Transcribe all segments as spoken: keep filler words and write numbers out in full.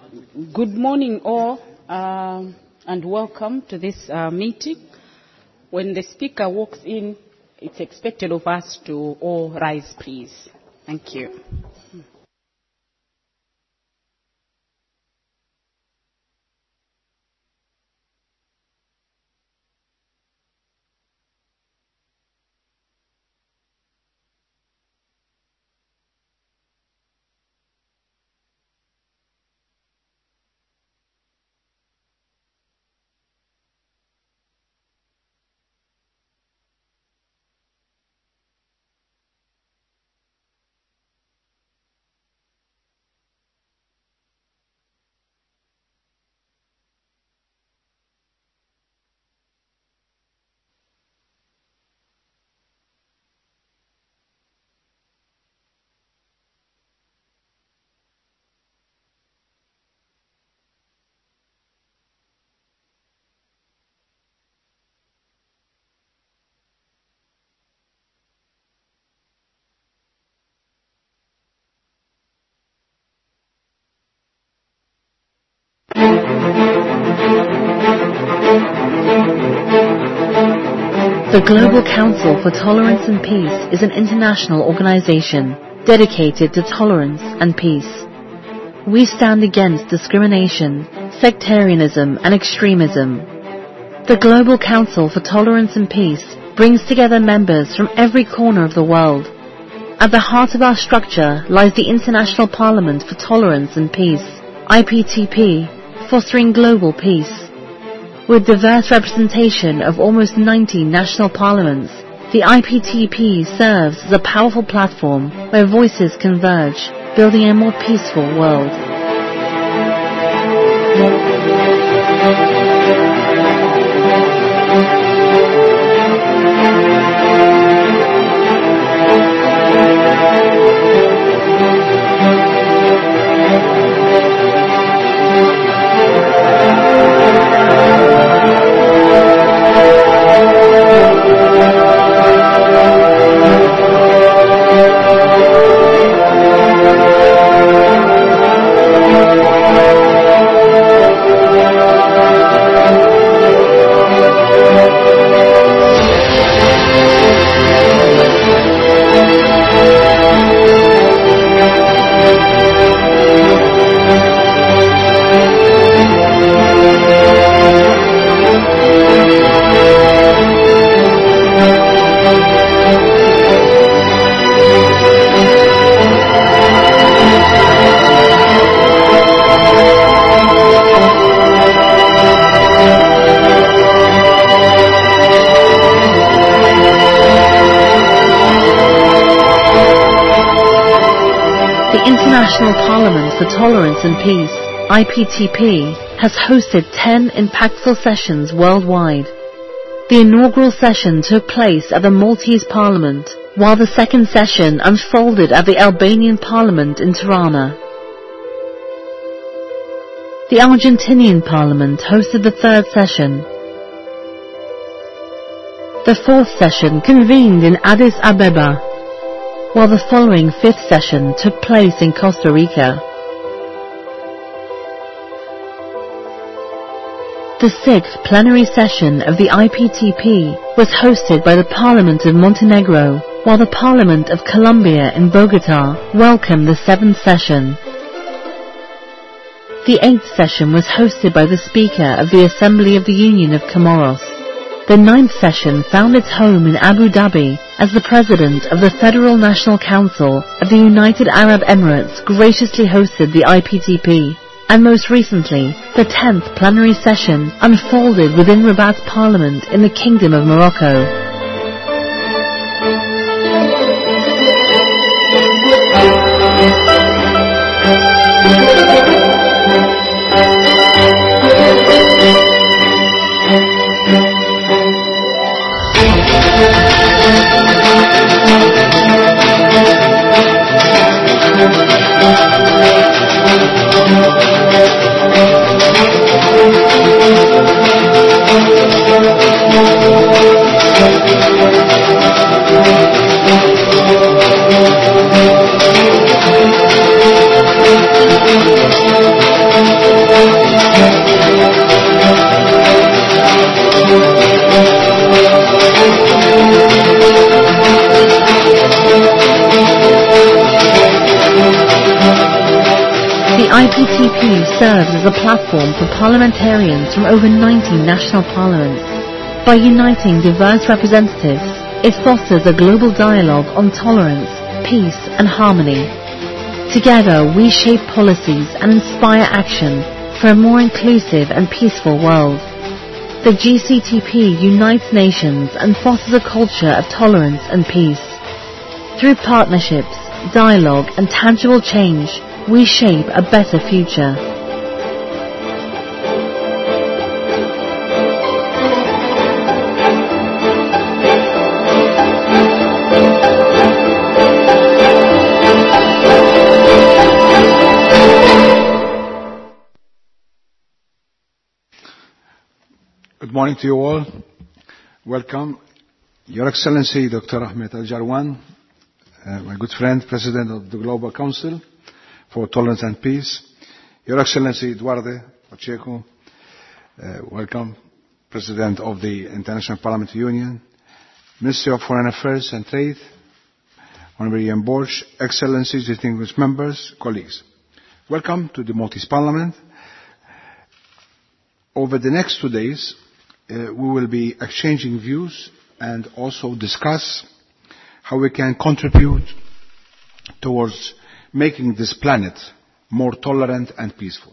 Good morning all, uh, and welcome to this uh, meeting. When the speaker walks in, it's expected of us to all rise, please. Thank you. The Global Council for Tolerance and Peace is an international organization dedicated to tolerance and peace. We stand against discrimination, sectarianism and extremism. The Global Council for Tolerance and Peace brings together members from every corner of the world. At the heart of our structure lies the International Parliament for Tolerance and Peace, I P T P, fostering global peace. With diverse representation of almost ninety national parliaments, the I P T P serves as a powerful platform where voices converge, building a more peaceful world. International Parliament for Tolerance and Peace, I P T P, has hosted ten impactful sessions worldwide. The inaugural session took place at the Maltese Parliament, while the second session unfolded at the Albanian Parliament in Tirana. The Argentinian Parliament hosted the third session. The fourth session convened in Addis Ababa, while the following fifth session took place in Costa Rica. The sixth plenary session of the I P T P was hosted by the Parliament of Montenegro, while the Parliament of Colombia in Bogotá welcomed the seventh session. The eighth session was hosted by the Speaker of the Assembly of the Union of Comoros. The ninth session found its home in Abu Dhabi as the President of the Federal National Council of the United Arab Emirates graciously hosted the I P T P. And most recently, the tenth plenary session unfolded within Rabat's Parliament in the Kingdom of Morocco. Thank you. serves as a platform for parliamentarians from over ninety national parliaments. By uniting diverse representatives, it fosters a global dialogue on tolerance, peace and harmony. Together we shape policies and inspire action for a more inclusive and peaceful world. The G C T P unites nations and fosters a culture of tolerance and peace. Through partnerships, dialogue and tangible change, we shape a better future. Good morning to you all. Welcome. Your Excellency Doctor Ahmed Al-Jarwan, uh, my good friend, President of the Global Council for Tolerance and Peace. Your Excellency Eduardo Pacheco, uh, welcome, President of the International Parliament Union. Minister of Foreign Affairs and Trade, Honorable Ian Borch, Excellencies, distinguished members, colleagues. Welcome to the Maltese Parliament. Over the next two days, uh, we will be exchanging views and also discuss how we can contribute towards making this planet more tolerant and peaceful.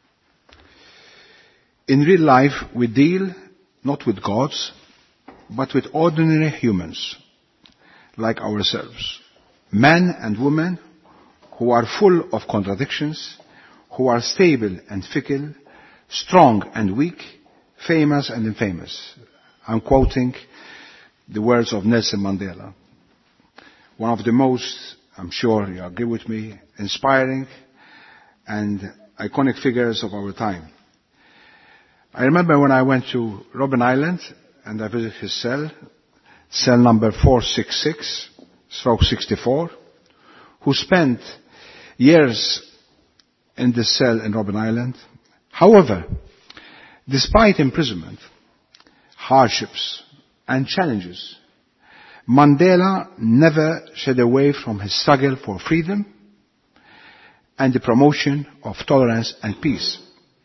In real life, we deal not with gods, but with ordinary humans, like ourselves. Men and women who are full of contradictions, who are stable and fickle, strong and weak, famous and infamous. I'm quoting the words of Nelson Mandela, one of the most, I'm sure you agree with me, inspiring and iconic figures of our time. I remember when I went to Robben Island and I visited his cell, cell number four sixty-six, stroke sixty-four, who spent years in this cell in Robben Island. However, despite imprisonment, hardships and challenges, Mandela never shied away from his struggle for freedom and the promotion of tolerance and peace.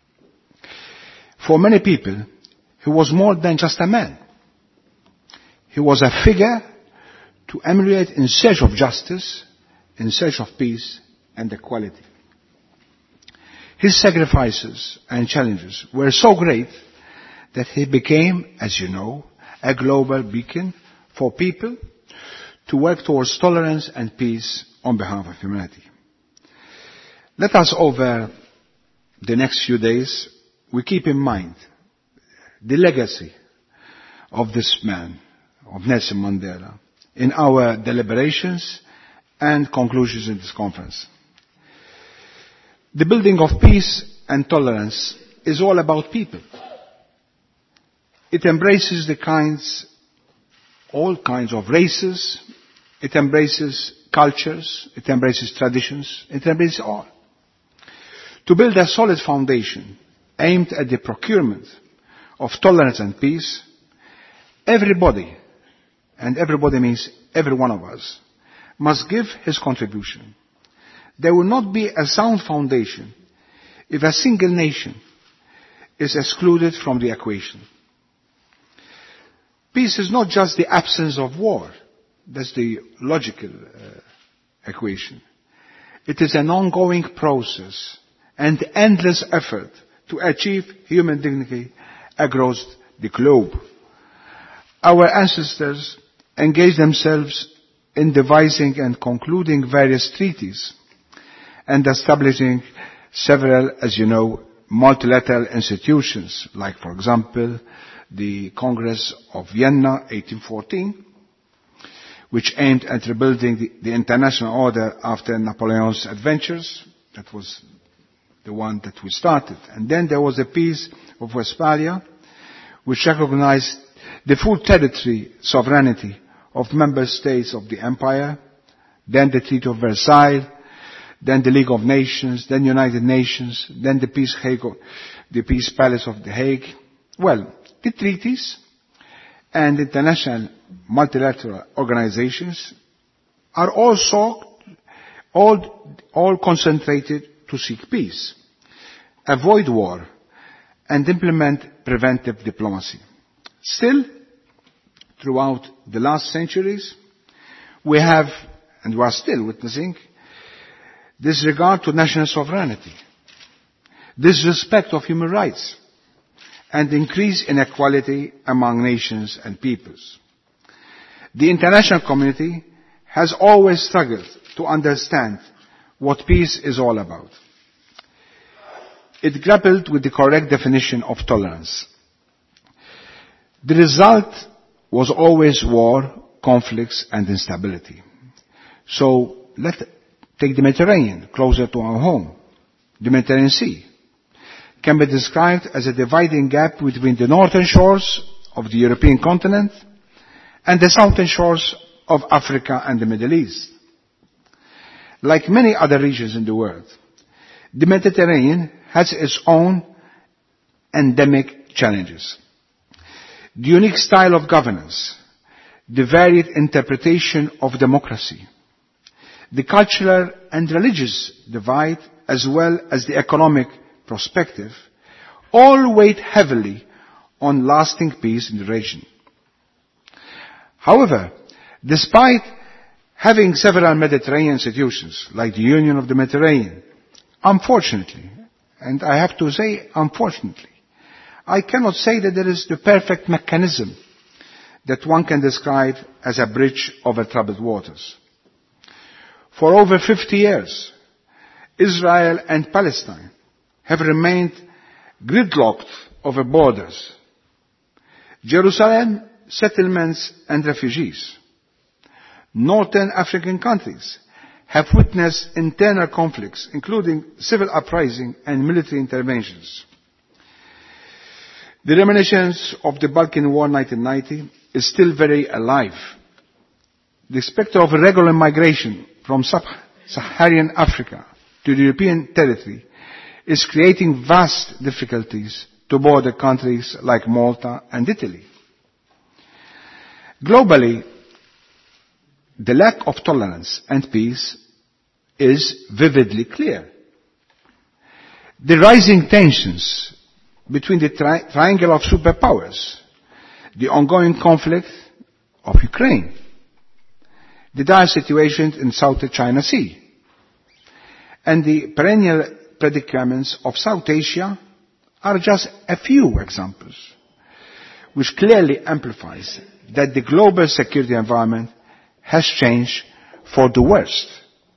For many people, he was more than just a man. He was a figure to emulate in search of justice, in search of peace and equality. His sacrifices and challenges were so great that he became, as you know, a global beacon for people to work towards tolerance and peace on behalf of humanity. Let us, over the next few days, we keep in mind the legacy of this man, of Nelson Mandela, in our deliberations and conclusions in this conference. The building of peace and tolerance is all about people. It embraces the kinds, all kinds of races. It embraces cultures. It embraces traditions. It embraces all. To build a solid foundation aimed at the procurement of tolerance and peace, everybody, and everybody means every one of us, must give his contribution. There will not be a sound foundation if a single nation is excluded from the equation. Peace is not just the absence of war. That's the logical uh, equation. It is an ongoing process and endless effort to achieve human dignity across the globe. Our ancestors engaged themselves in devising and concluding various treaties and establishing several, as you know, multilateral institutions, like, for example, the Congress of Vienna, eighteen fourteen, which aimed at rebuilding the, the international order after Napoleon's adventures. That was the one that we started. And then there was the Peace of Westphalia, which recognized the full territory sovereignty of member states of the empire. Then the Treaty of Versailles, then the League of Nations, then United Nations, then the Peace, Hague, the Peace Palace of The Hague. Well, the treaties and international multilateral organizations are also all, all concentrated to seek peace. avoid war, and implement preventive diplomacy. Still, throughout the last centuries, we have, and we are still witnessing, disregard to national sovereignty, disrespect of human rights, and increased inequality among nations and peoples. The international community has always struggled to understand what peace is all about. It grappled with the correct definition of tolerance. The result was always war, conflicts, and instability. So let's take the Mediterranean, closer to our home. The Mediterranean Sea can be described as a dividing gap between the northern shores of the European continent and the southern shores of Africa and the Middle East. Like many other regions in the world, the Mediterranean has its own endemic challenges. The unique style of governance, the varied interpretation of democracy, the cultural and religious divide, as well as the economic perspective, all weigh heavily on lasting peace in the region. However, despite having several Mediterranean institutions, like the Union of the Mediterranean, unfortunately, and I have to say unfortunately, I cannot say that there is the perfect mechanism that one can describe as a bridge over troubled waters. For over fifty years, Israel and Palestine have remained gridlocked over borders, Jerusalem, settlements and refugees. Northern African countries have witnessed internal conflicts, including civil uprising and military interventions. The reminiscence of the Balkan War in nineteen ninety is still very alive. The specter of irregular migration from sub-Saharan Africa to the European territory is creating vast difficulties to border countries like Malta and Italy. Globally, the lack of tolerance and peace is vividly clear. The rising tensions between the tri- triangle of superpowers, the ongoing conflict of Ukraine, the dire situation in South China Sea, and the perennial predicaments of South Asia are just a few examples, which clearly amplifies that the global security environment has changed for the worst.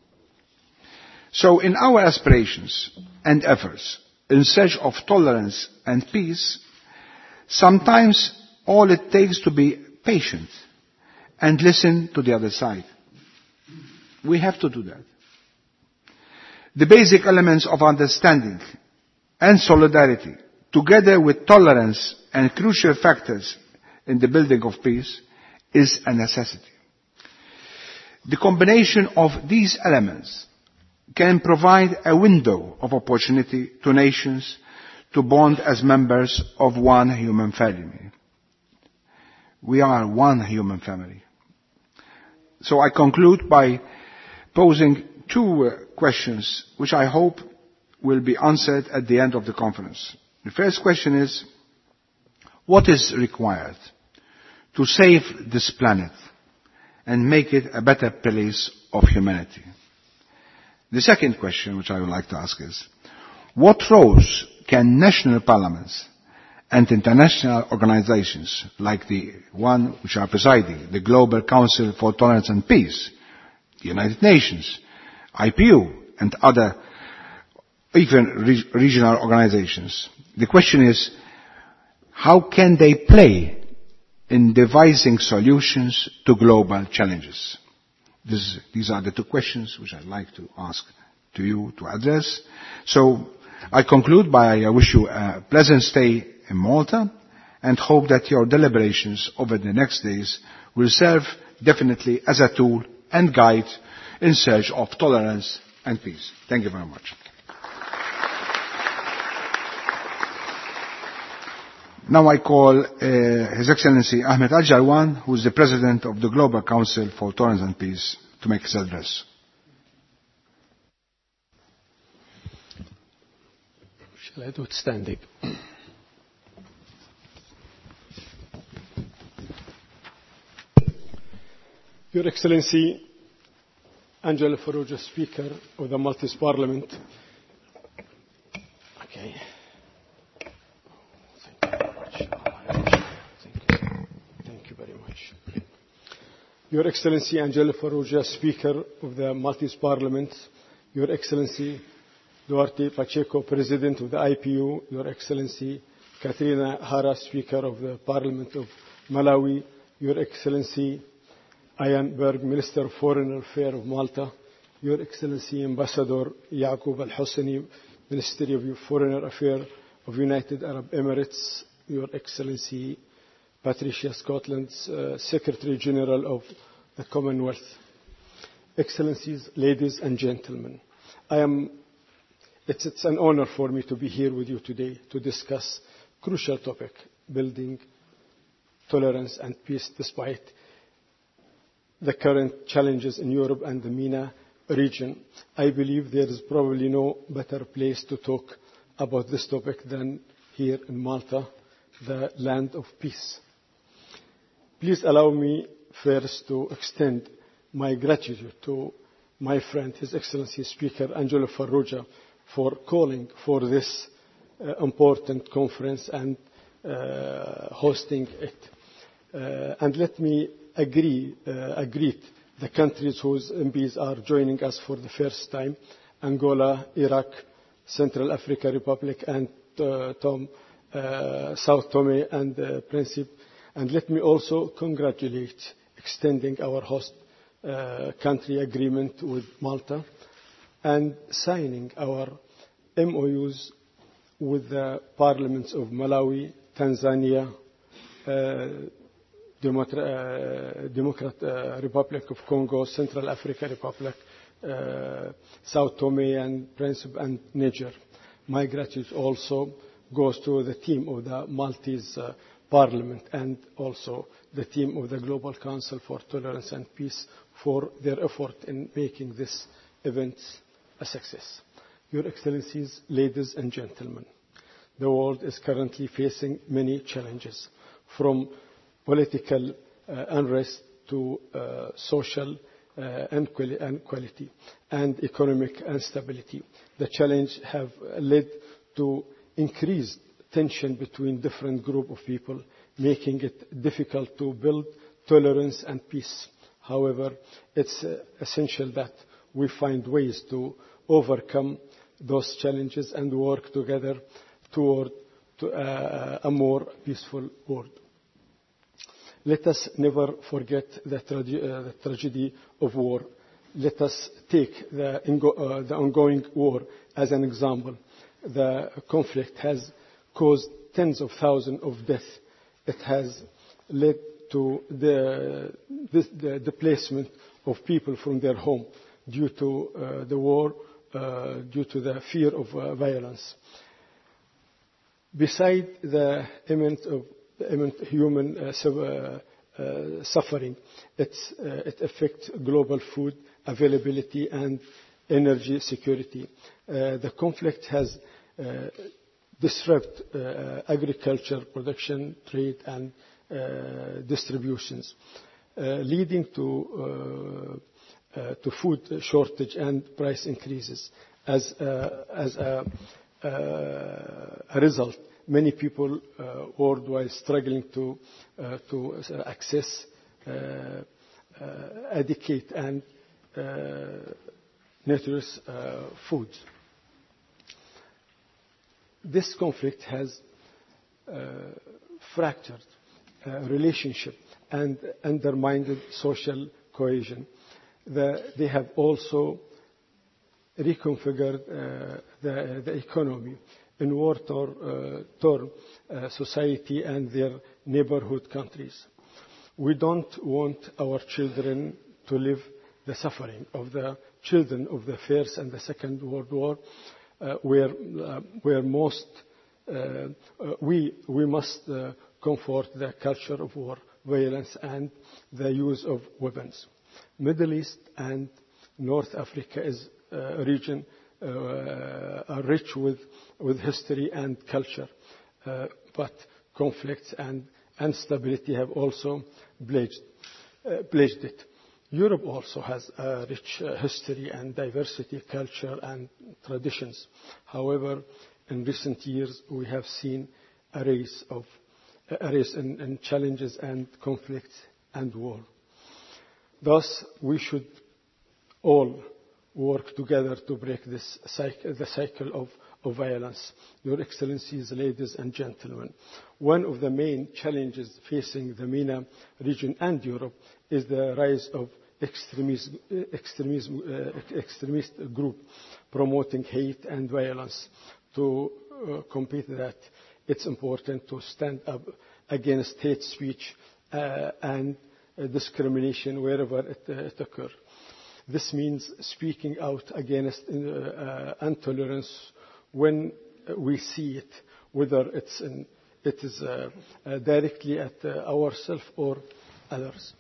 So in our aspirations and efforts in search of tolerance and peace, sometimes all it takes to be patient and listen to the other side. We have to do that. The basic elements of understanding and solidarity, together with tolerance and crucial factors in the building of peace, is a necessity. The combination of these elements can provide a window of opportunity to nations to bond as members of one human family. We are one human family. So I conclude by posing two uh, questions which I hope will be answered at the end of the conference. The first question is, what is required to save this planet and make it a better place of humanity? The second question which I would like to ask is, what roles can national parliaments and international organizations like the one which are presiding, the Global Council for Tolerance and Peace, the United Nations, I P U, and other even re- regional organizations. The question is, how can they play in devising solutions to global challenges? This, these are the two questions which I'd like to ask to you to address. So I conclude by I wish you a pleasant stay in Malta and hope that your deliberations over the next days will serve definitely as a tool and guide in search of tolerance and peace. Thank you very much. Now I call uh, His Excellency Ahmed Al Jarwan, who is the President of the Global Council for Tolerance and Peace, to make his address. Shall I do it standing? Your Excellency, Angelo Farrugia, Speaker of the Maltese Parliament. Okay. Thank you very much. Thank you. Thank you very much. Your Excellency, Angelo Farrugia, Speaker of the Maltese Parliament. Your Excellency, Duarte Pacheco, President of the I P U. Your Excellency, Katrina Hara, Speaker of the Parliament of Malawi. Your Excellency, Ian Berg, Minister of Foreign Affairs of Malta. Your Excellency, Ambassador Yaqub Al-Hosseini, Ministry of Foreign Affairs of United Arab Emirates. Your Excellency, Patricia Scotland, uh, Secretary General of the Commonwealth. Excellencies, ladies and gentlemen, I am, it's, it's an honor for me to be here with you today to discuss crucial topic, building tolerance and peace despite the current challenges in Europe and the MENA region. I believe there is probably no better place to talk about this topic than here in Malta, the land of peace. Please allow me first to extend my gratitude to my friend, His Excellency Speaker Angelo Farrugia, for calling for this uh, important conference and uh, hosting it. Uh, and let me agree, uh, greet the countries whose M Ps are joining us for the first time: Angola, Iraq, Central African Republic, and uh, Tom, uh, South Tome and uh, Principe. And let me also congratulate extending our host uh, country agreement with Malta and signing our M O Us with the parliaments of Malawi, Tanzania, uh, Democrat, uh, Democrat uh, Republic of Congo, Central African Republic, uh, South Tome and Principe, and Niger. My gratitude also goes to the team of the Maltese uh, Parliament and also the team of the Global Council for Tolerance and Peace for their effort in making this event a success. Your Excellencies, ladies and gentlemen, the world is currently facing many challenges, from political uh, unrest to uh, social uh, inequality and economic instability. The challenge have led to increased tension between different groups of people, making it difficult to build tolerance and peace. However, it's uh, essential that we find ways to overcome those challenges and work together toward to, uh, a more peaceful world. Let us never forget the, tra- uh, the tragedy of war. Let us take the, uh, the ongoing war as an example. The conflict has caused tens of thousands of deaths. It has led to the, the, the displacement of people from their home due to uh, the war, uh, due to the fear of uh, violence. Beside the immense of immense human uh, su- uh, uh, suffering, it's, uh, it affects global food availability and energy security. Uh, the conflict has uh, disrupt uh, agriculture, production, trade, and uh, distributions, uh, leading to uh, uh, to food shortage and price increases. As uh, as a, uh, a result, many people uh, worldwide struggling to uh, to access uh, uh, adequate and uh, nutritious uh, food. This conflict has uh, fractured uh, relationship and undermined social cohesion. The, they have also reconfigured uh, the, the economy in war-torn uh, uh, society and their neighborhood countries. We don't want our children to live the suffering of the children of the First and the Second World War, uh, where, uh, where most uh, uh, we, we must uh, comfort the culture of war, violence, and the use of weapons. Middle East and North Africa is a region uh, are rich with, with history and culture, uh, but conflicts and instability have also pledged, uh, pledged it. Europe also has a rich uh, history and diversity, culture and traditions. However, in recent years, we have seen a race of a race in, in challenges and conflicts and war. Thus, we should all work together to break this cycle, the cycle of, of violence. Your Excellencies, ladies and gentlemen, one of the main challenges facing the MENA region and Europe is the rise of extremism, extremism, uh, extremist group promoting hate and violence. To uh, combat that, it's important to stand up against hate speech uh, and uh, discrimination wherever it, uh, it occurs. This means speaking out against uh, uh, intolerance when we see it, whether it's in, it is uh, uh, directly at uh, ourselves or others.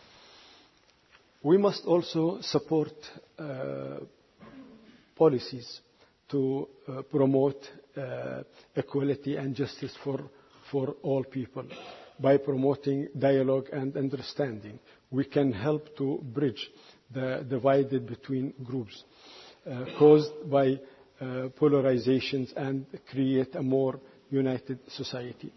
We must also support uh, policies to uh, promote uh, equality and justice for, for all people. By promoting dialogue and understanding, we can help to bridge the divided between groups uh, caused by uh, polarizations and create a more united society.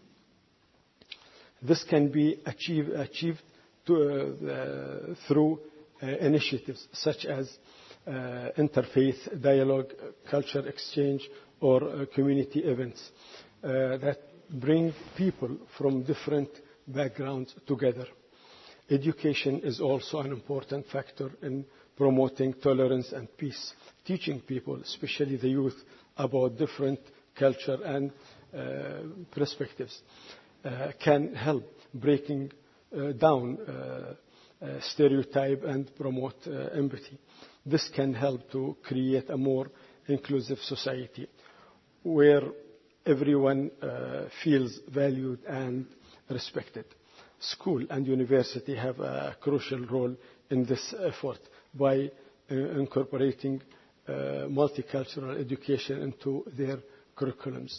This can be achieve, achieved to, uh, through uh, initiatives such as uh, interfaith dialogue, culture exchange, or uh, community events uh, that bring people from different backgrounds together. Education is also an important factor in promoting tolerance and peace. Teaching people, especially the youth, about different culture and uh, perspectives uh, can help breaking uh, down uh, uh, stereotype and promote uh, empathy. This can help to create a more inclusive society where everyone uh, feels valued and respected. School and university have a crucial role in this effort by uh, incorporating uh, multicultural education into their curriculums.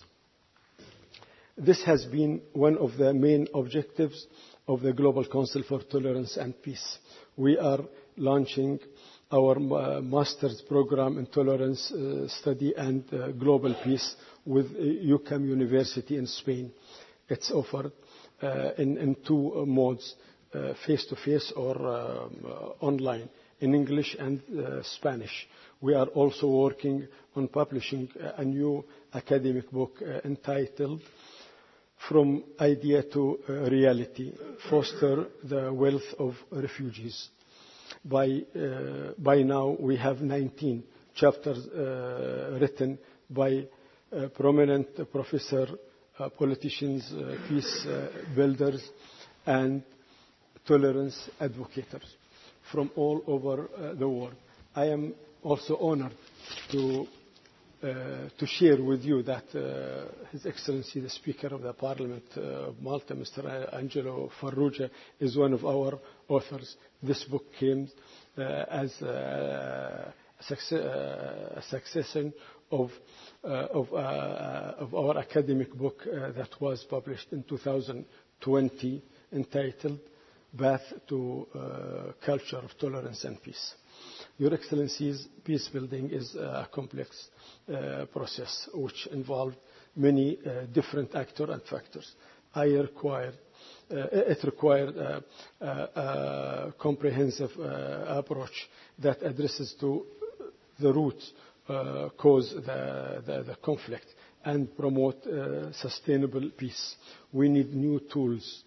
This has been one of the main objectives of the Global Council for Tolerance and Peace. We are launching our uh, master's program in tolerance uh, study and uh, global peace with uh, U C A M University in Spain. It's offered uh, in, in two uh, modes, uh, face-to-face or um, uh, online, in English and uh, Spanish. We are also working on publishing a new academic book uh, entitled From Idea to uh, Reality, Foster the Wealth of Refugees. By, uh, by now, we have nineteen chapters uh, written by uh, prominent professors, uh, politicians, uh, peace uh, builders, and tolerance advocates from all over uh, the world. I am also honored to Uh, to share with you that uh, His Excellency, the Speaker of the Parliament uh, of Malta, Mister Angelo Farrugia, is one of our authors. This book came uh, as uh, a, success, uh, a succession of, uh, of, uh, of our academic book uh, that was published in two thousand twenty, entitled Path to uh, Culture of Tolerance and Peace. Your Excellencies, peace building is a complex uh, process which involved many uh, different actors and factors. I required, uh, it required a, a, a comprehensive uh, approach that addresses to the root uh, cause the, the, the conflict and promote uh, sustainable peace. We need new tools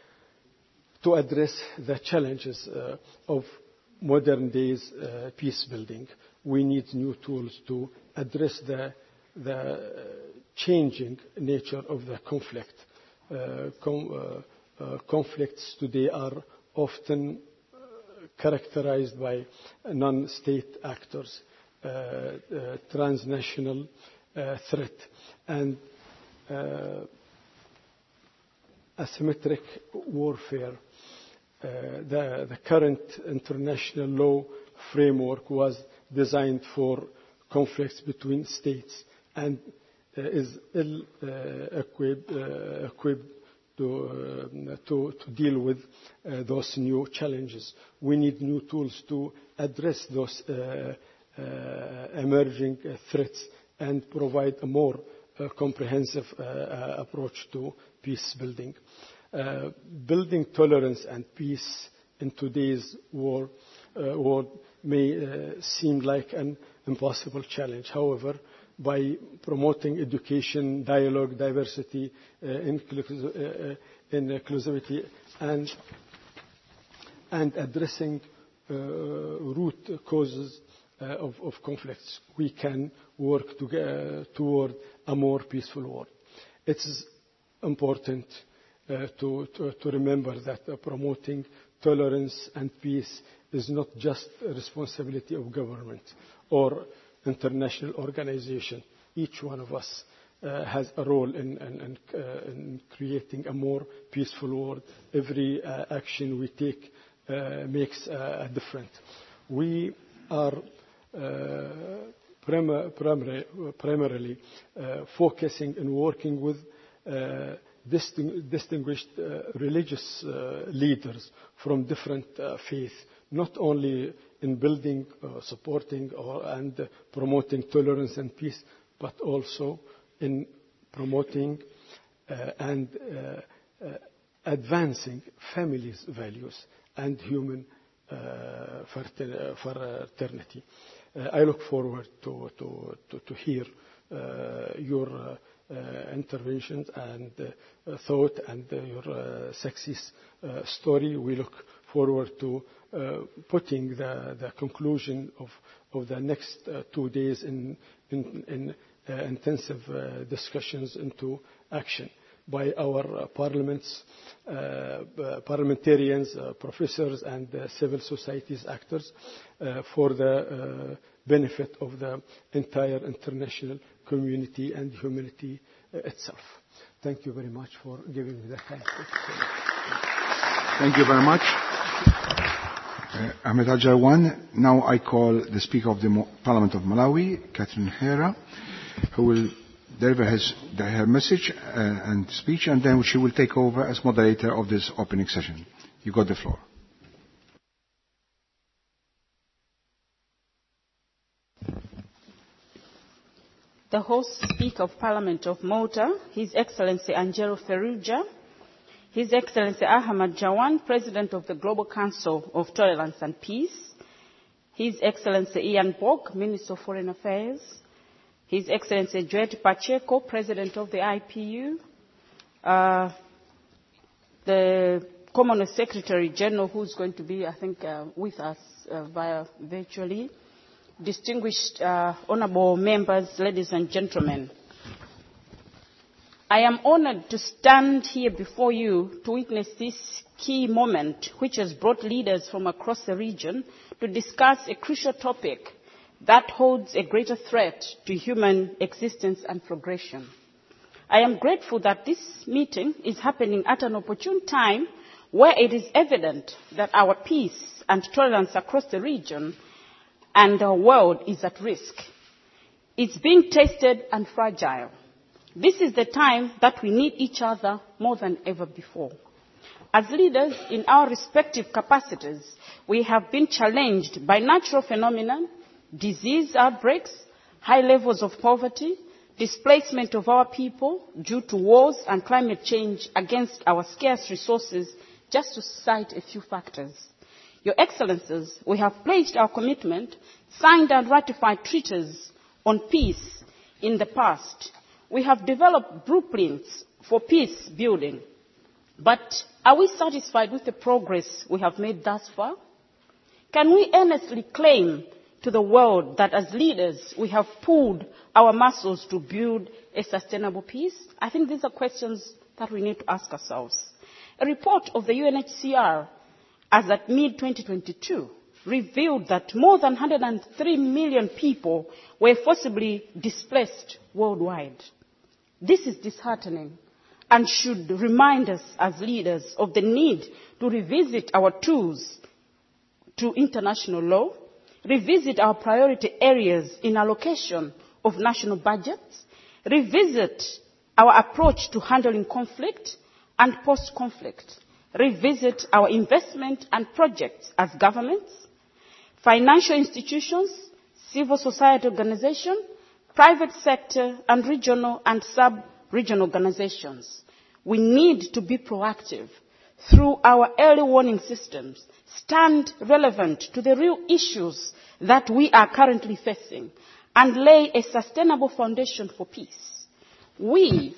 to address the challenges uh, of modern days uh, peace building. We need new tools to address the, the changing nature of the conflict. Uh, com, uh, uh, conflicts today are often uh, characterized by non-state actors, uh, uh, transnational uh, threat, and uh, asymmetric warfare. Uh, the, the current international law framework was designed for conflicts between states and uh, is ill uh, equipped, uh, equipped to, uh, to, to deal with uh, those new challenges. We need new tools to address those uh, uh, emerging uh, threats and provide a more uh, comprehensive uh, uh, approach to peace building. Uh, building tolerance and peace in today's war, uh, world may uh, seem like an impossible challenge. However, by promoting education, dialogue, diversity, uh, inclus- uh, inclusivity, and, and addressing uh, root causes uh, of, of conflicts, we can work to, uh, toward a more peaceful world. It is important uh, to, to, to remember that uh, promoting tolerance and peace is not just a responsibility of government or international organization. Each one of us uh, has a role in, in, in, uh, in creating a more peaceful world. Every uh, action we take uh, makes uh, a difference. We are uh, prim- primary, primarily uh, focusing and working with uh, disting- distinguished uh, religious uh, leaders from different uh, faiths, not only in building, uh, supporting, or, and uh, promoting tolerance and peace, but also in promoting uh, and uh, uh, advancing families' values and human uh, fraternity. Uh, I look forward to, to, to, to hear uh, your uh, uh, interventions and uh, thought and uh, your uh, success uh, story. We look forward to uh, putting the, the conclusion of, of the next uh, two days in, in, in uh, intensive uh, discussions into action by our uh, parliaments, uh, uh, parliamentarians, uh, professors, and uh, civil societies actors uh, for the uh, benefit of the entire international community and humanity uh, itself. Thank you very much for giving me the time. Thank you very much. Uh, Ahmed Al Jarwan. Now I call the Speaker of the Mo- Parliament of Malawi, Catherine Hera, who will deliver his, her message uh, and speech, and then she will take over as moderator of this opening session. You got the floor. The host Speaker of Parliament of Malta, His Excellency Angelo Ferrugia, His Excellency Ahmad Jawan, President of the Global Council of Tolerance and Peace, His Excellency Ian Borg, Minister of Foreign Affairs, His Excellency Joet Pacheco, President of the I P U, uh, the Commonwealth Secretary General, who's going to be, I think, uh, with us uh, via virtually, distinguished uh, honorable members, ladies and gentlemen. I am honored to stand here before you to witness this key moment which has brought leaders from across the region to discuss a crucial topic that holds a greater threat to human existence and progression. I am grateful that this meeting is happening at an opportune time where it is evident that our peace and tolerance across the region and the world is at risk. It's being tested and fragile. This is the time that we need each other more than ever before. As leaders in our respective capacities, we have been challenged by natural phenomena, disease outbreaks, high levels of poverty, displacement of our people due to wars and climate change against our scarce resources, just to cite a few factors. Your Excellencies, we have pledged our commitment, signed and ratified treaties on peace in the past. We have developed blueprints for peace building. But are we satisfied with the progress we have made thus far? Can we earnestly claim to the world that as leaders we have pulled our muscles to build a sustainable peace? I think these are questions that we need to ask ourselves. A report of the U N H C R as at mid twenty twenty-two revealed that more than one hundred three million people were forcibly displaced worldwide. This is disheartening and should remind us as leaders of the need to revisit our tools to international law, revisit our priority areas in allocation of national budgets, revisit our approach to handling conflict and post-conflict, revisit our investment and projects as governments, financial institutions, civil society organizations, private sector, and regional and sub-regional organizations. We need to be proactive through our early warning systems, stand relevant to the real issues that we are currently facing, and lay a sustainable foundation for peace. We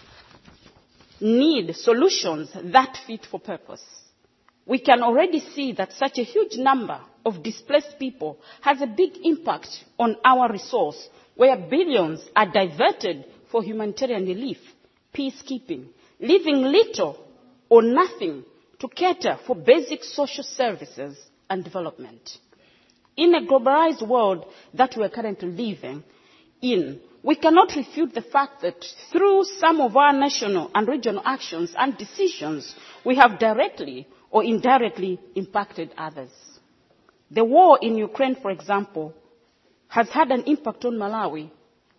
need solutions that fit for purpose. We can already see that such a huge number of displaced people has a big impact on our resource, where billions are diverted for humanitarian relief, peacekeeping, leaving little or nothing to cater for basic social services and development. In a globalized world that we are currently living in, we cannot refute the fact that through some of our national and regional actions and decisions, we have directly or indirectly impacted others. The war in Ukraine, for example, has had an impact on Malawi,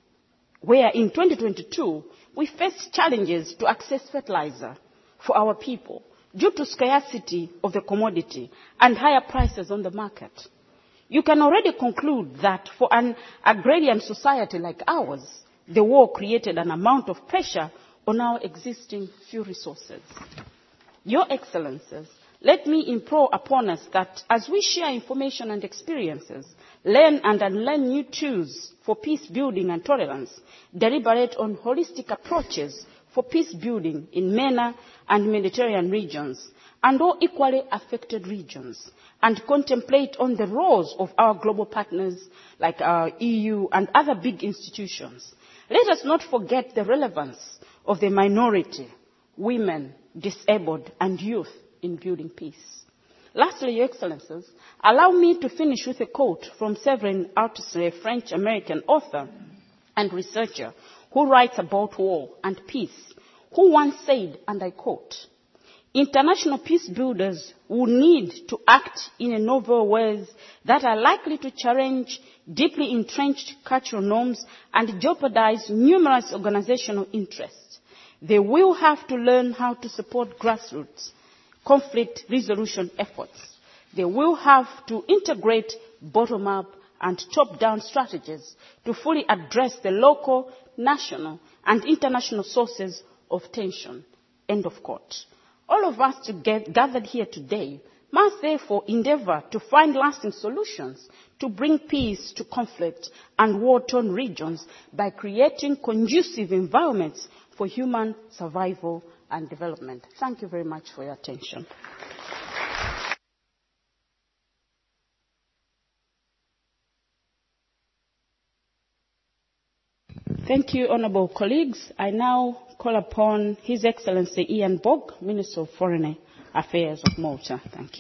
where in twenty twenty-two, we faced challenges to access fertilizer for our people due to scarcity of the commodity and higher prices on the market. You can already conclude that for an agrarian society like ours, the war created an amount of pressure on our existing few resources. Your Excellencies, let me implore upon us that as we share information and experiences, learn and unlearn new tools for peace building and tolerance, deliberate on holistic approaches for peace building in MENA and Mediterranean regions, and all equally affected regions, and contemplate on the roles of our global partners like our E U and other big institutions. Let us not forget the relevance of the minority, women, disabled, and youth in building peace. Lastly, Your Excellencies, allow me to finish with a quote from Séverine Arthuis, a French-American author and researcher who writes about war and peace, who once said, and I quote, "International peace builders will need to act in novel ways that are likely to challenge deeply entrenched cultural norms and jeopardize numerous organizational interests. They will have to learn how to support grassroots conflict resolution efforts. They will have to integrate bottom-up and top-down strategies to fully address the local, national, and international sources of tension." End of quote. All of us to get gathered here today must therefore endeavor to find lasting solutions to bring peace to conflict and war-torn regions by creating conducive environments for human survival and development. Thank you very much for your attention. Thank you, honourable colleagues. I now call upon His Excellency Ian Bog, Minister of Foreign Affairs of Malta. Thank you.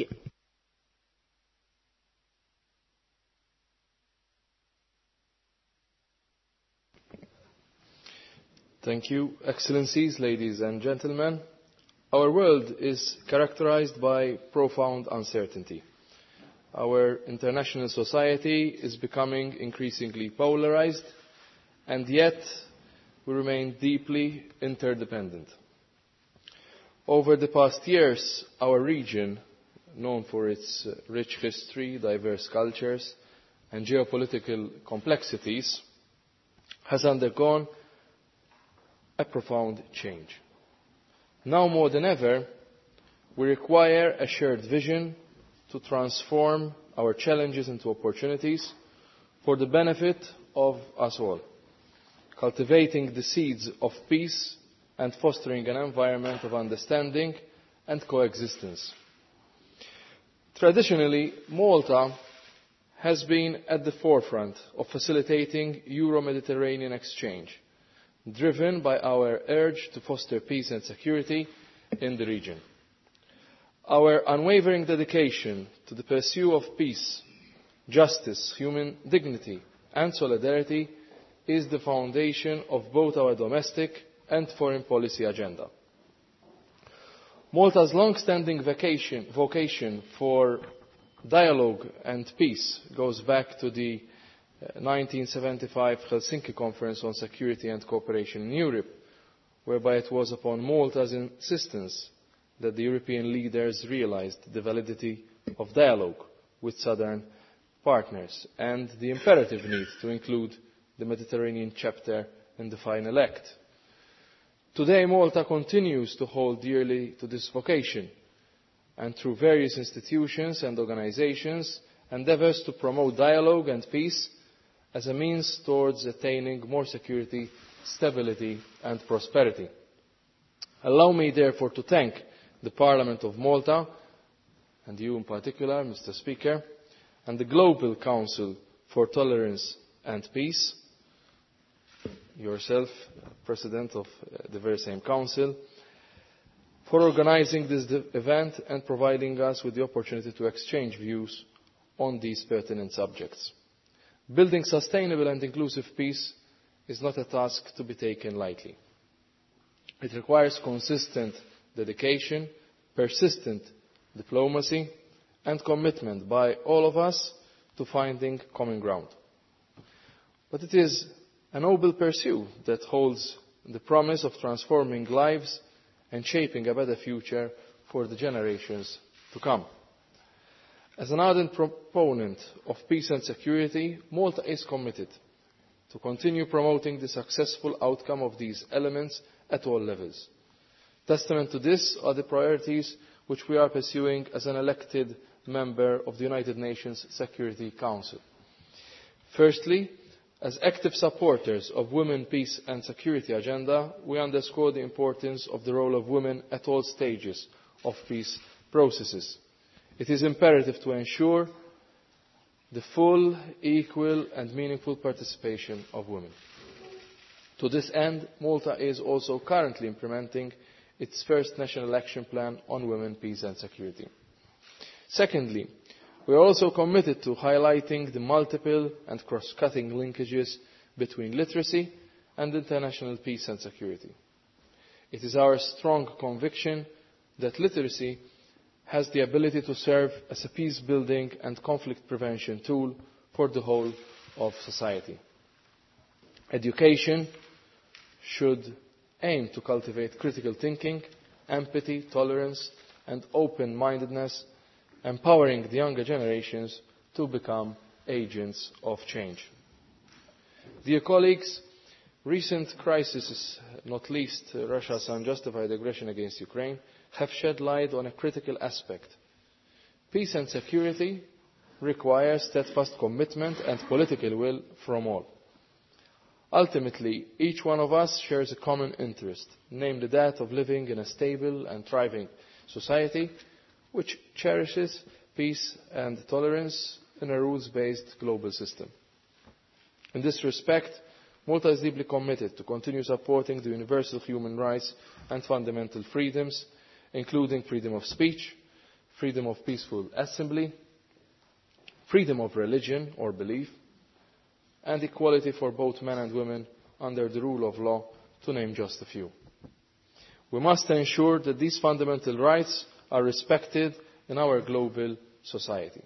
Thank you, Excellencies, ladies and gentlemen. Our world is characterized by profound uncertainty. Our international society is becoming increasingly polarized, and yet we remain deeply interdependent. Over the past years, our region, known for its rich history, diverse cultures, and geopolitical complexities, has undergone a profound change. Now more than ever, we require a shared vision to transform our challenges into opportunities for the benefit of us all, cultivating the seeds of peace and fostering an environment of understanding and coexistence. Traditionally, Malta has been at the forefront of facilitating Euro-Mediterranean exchange, driven by our urge to foster peace and security in the region. Our unwavering dedication to the pursuit of peace, justice, human dignity, and solidarity is the foundation of both our domestic and foreign policy agenda. Malta's long-standing vocation for Dialogue and peace goes back to the nineteen seventy-five Helsinki Conference on Security and Cooperation in Europe, whereby it was upon Malta's insistence that the European leaders realised the validity of dialogue with southern partners and the imperative need to include the Mediterranean chapter in the final act. Today, Malta continues to hold dearly to this vocation and through various institutions and organisations endeavours to promote dialogue and peace as a means towards attaining more security, stability and prosperity. Allow me therefore to thank the Parliament of Malta, and you in particular, Mr Speaker, and the Global Council for Tolerance and Peace, yourself, President of the very same Council, for organising this event and providing us with the opportunity to exchange views on these pertinent subjects. Building sustainable and inclusive peace is not a task to be taken lightly. It requires consistent dedication, persistent diplomacy and commitment by all of us to finding common ground. But it is a noble pursuit that holds the promise of transforming lives and shaping a better future for the generations to come. As an ardent proponent of peace and security, Malta is committed to continue promoting the successful outcome of these elements at all levels. Testament to this are the priorities which we are pursuing as an elected member of the United Nations Security Council. Firstly, as active supporters of women, peace and security agenda, we underscore the importance of the role of women at all stages of peace processes. It is imperative to ensure the full, equal and meaningful participation of women. To this end, Malta is also currently implementing its first National Action Plan on Women, Peace and Security. Secondly, we are also committed to highlighting the multiple and cross-cutting linkages between literacy and international peace and security. It is our strong conviction that literacy has the ability to serve as a peace-building and conflict prevention tool for the whole of society. Education should aim to cultivate critical thinking, empathy, tolerance and open-mindedness, empowering the younger generations to become agents of change. Dear colleagues, recent crises, not least Russia's unjustified aggression against Ukraine, have shed light on a critical aspect. Peace and security require steadfast commitment and political will from all. Ultimately, each one of us shares a common interest, namely that of living in a stable and thriving society which cherishes peace and tolerance in a rules-based global system. In this respect, Malta is deeply committed to continue supporting the universal human rights and fundamental freedoms, including freedom of speech, freedom of peaceful assembly, freedom of religion or belief, and equality for both men and women under the rule of law, to name just a few. We must ensure that these fundamental rights are respected in our global society.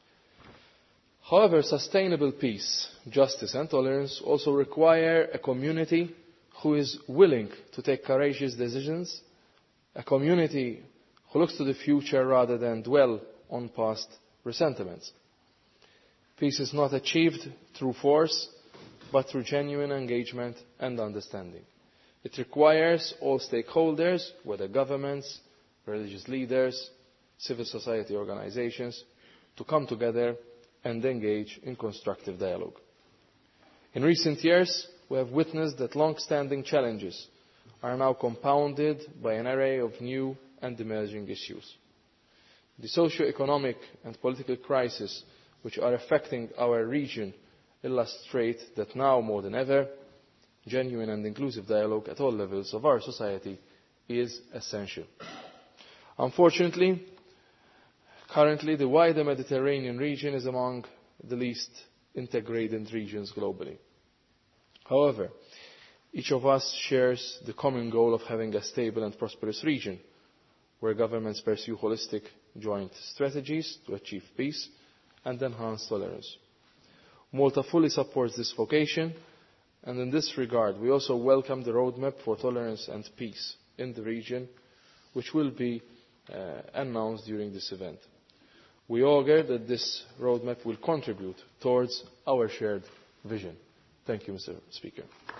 However, sustainable peace, justice and tolerance also require a community who is willing to take courageous decisions, a community who looks to the future rather than dwell on past resentments. Peace is not achieved through force, but through genuine engagement and understanding. It requires all stakeholders, whether governments, religious leaders, civil society organisations, to come together and engage in constructive dialogue. In recent years, we have witnessed that long-standing challenges are now compounded by an array of new and emerging issues. The socio-economic and political crises which are affecting our region illustrate that now more than ever, genuine and inclusive dialogue at all levels of our society is essential. Unfortunately, currently the wider Mediterranean region is among the least integrated regions globally. However, each of us shares the common goal of having a stable and prosperous region, where governments pursue holistic joint strategies to achieve peace and enhance tolerance. Malta fully supports this vocation, and in this regard we also welcome the roadmap for tolerance and peace in the region, which will be uh, announced during this event. We augur that this roadmap will contribute towards our shared vision. Thank you, Mister Speaker.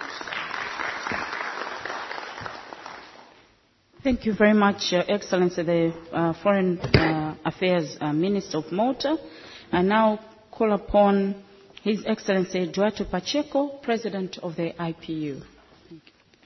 Thank you very much, uh, Excellency, the uh, Foreign uh, Affairs uh, Minister of Malta. I now call upon His Excellency Duarte Pacheco, President of the I P U. Thank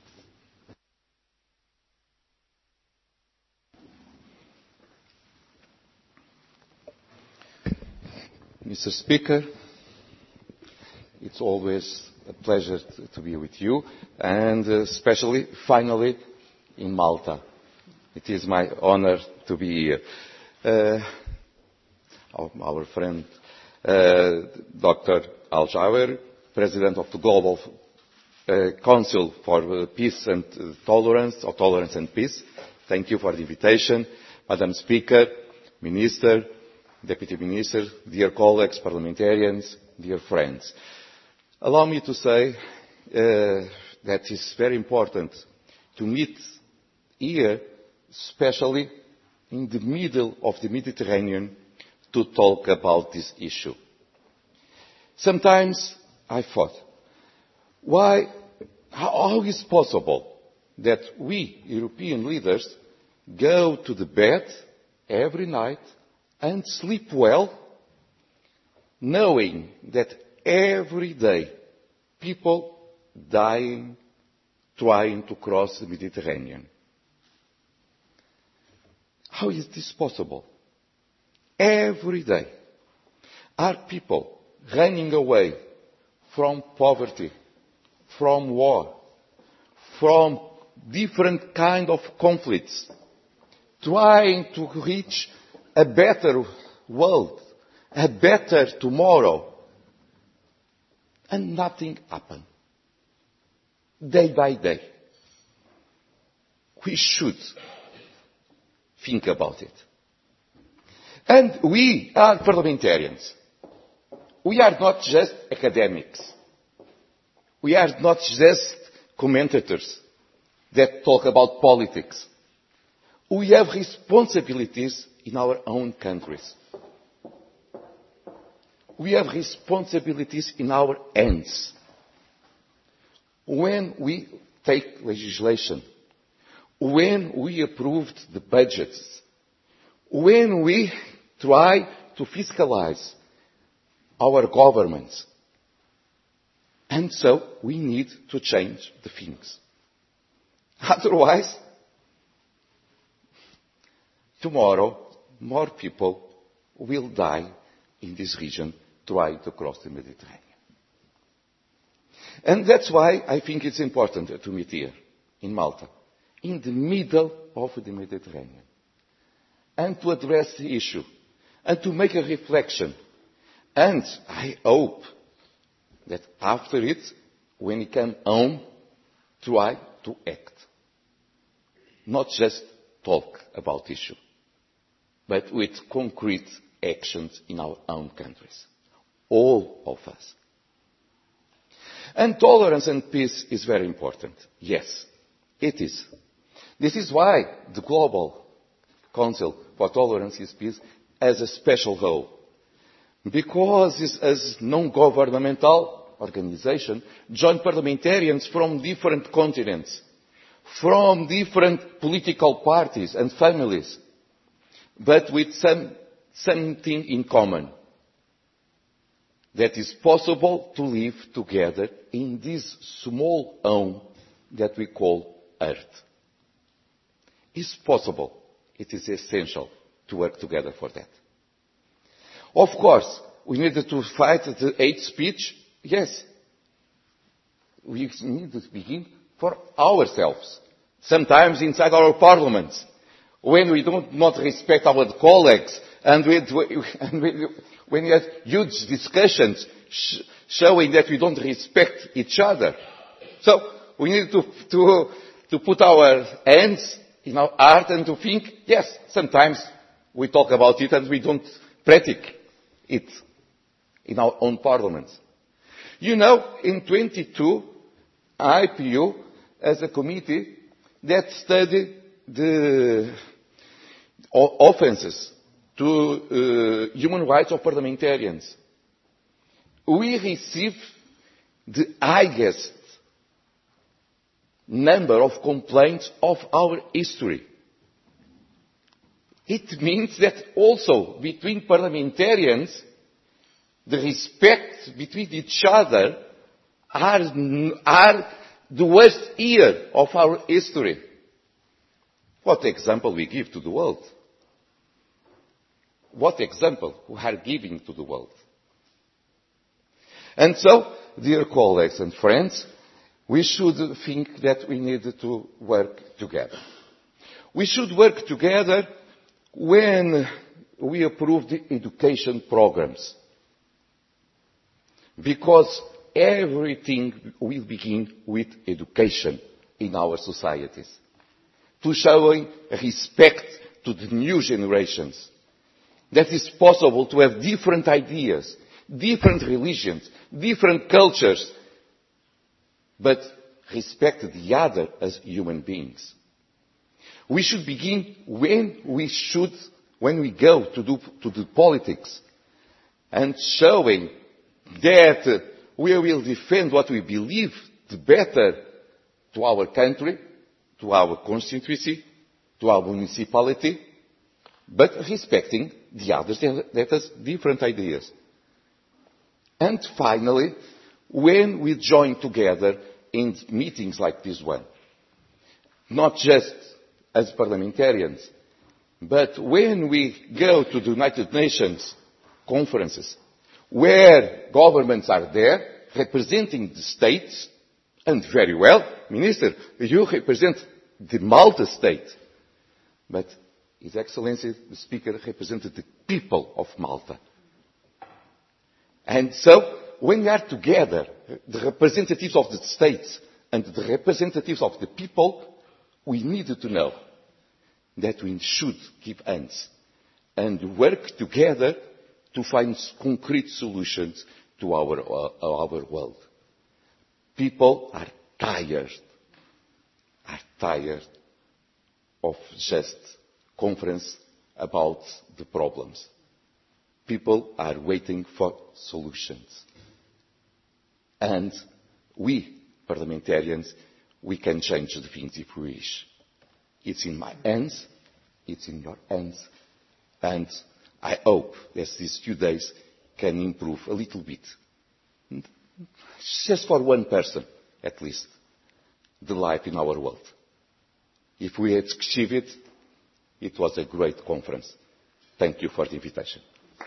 you. Mister Speaker, it's always a pleasure to, to be with you, and uh, especially, finally, in Malta. It is my honor to be here. Uh, our, our friend uh, Doctor Al-Jawer, President of the Global uh, Council for uh, Peace and uh, Tolerance, or Tolerance and Peace. Thank you for the invitation. Madam Speaker, Minister, Deputy Minister, dear colleagues, parliamentarians, dear friends. Allow me to say uh, that it's very important to meet here, especially in the middle of the Mediterranean, to talk about this issue. Sometimes I thought, why, how, how is it possible that we, European leaders, go to the bed every night and sleep well, knowing that every day people dying trying to cross the Mediterranean? How is this possible? Every day are people running away from poverty, from war, from different kinds of conflicts, trying to reach a better world, a better tomorrow. And nothing happened. Day by day. We should think about it. And we are parliamentarians. We are not just academics. We are not just commentators that talk about politics. We have responsibilities in our own countries. We have responsibilities in our hands. When we take legislation, when we approved the budgets, when we try to fiscalize our governments. And so we need to change the things. Otherwise, tomorrow more people will die in this region trying to cross the Mediterranean. And that's why I think it's important to meet here in Malta, in the middle of the Mediterranean, and to address the issue, and to make a reflection. And I hope that after it, when we come home, try to act. Not just talk about the issue, but with concrete actions in our own countries. All of us. And tolerance and peace is very important. Yes, it is. This is why the Global Council for Tolerance and Peace has a special role. Because it's as non-governmental organization, joint parliamentarians from different continents, from different political parties and families, but with some, something in common. That is possible to live together in this small home that we call Earth. It's possible. It is essential to work together for that. Of course, we needed to fight the hate speech. Yes. We need to begin for ourselves. Sometimes inside our parliaments, when we do not respect our colleagues, and, we, and we, when we have huge discussions sh- showing that we don't respect each other. So we need to, to, to put our hands in our heart and to think, yes, sometimes We talk about it and we don't practice it in our own parliaments. You know, in twenty-two, I P U, as a committee that studied the offences to uh, human rights of parliamentarians, we received the highest number of complaints of our history. It means that also between parliamentarians, the respect between each other are, are the worst year of our history. What example we give to the world? What example we are giving to the world? And so, dear colleagues and friends, we should think that we need to work together. We should work together when we approve the education programs. Because everything will begin with education in our societies. To showing respect to the new generations. That it's possible to have different ideas, different religions, different cultures, but respect the other as human beings. We should begin when we should, when we go to do, to do politics, and showing that uh, we will defend what we believe the better to our country, to our constituency, to our municipality, but respecting the others that has different ideas. And finally, when we join together in meetings like this one, not just as parliamentarians, but when we go to the United Nations conferences, where governments are there representing the states, and very well, Minister, you represent the Malta state, but His Excellency, the Speaker, represented the people of Malta. And so, when we are together, the representatives of the states and the representatives of the people, we need to know that we should give hands and work together to find concrete solutions to our, uh, our world. People are tired, are tired of just conference about the problems. People are waiting for solutions. And we, parliamentarians, we can change the things if we wish. It's in my hands, it's in your hands, and I hope that these few days can improve a little bit. Just for one person, at least, the life in our world. If we had achieved it, it was a great conference. Thank you for the invitation.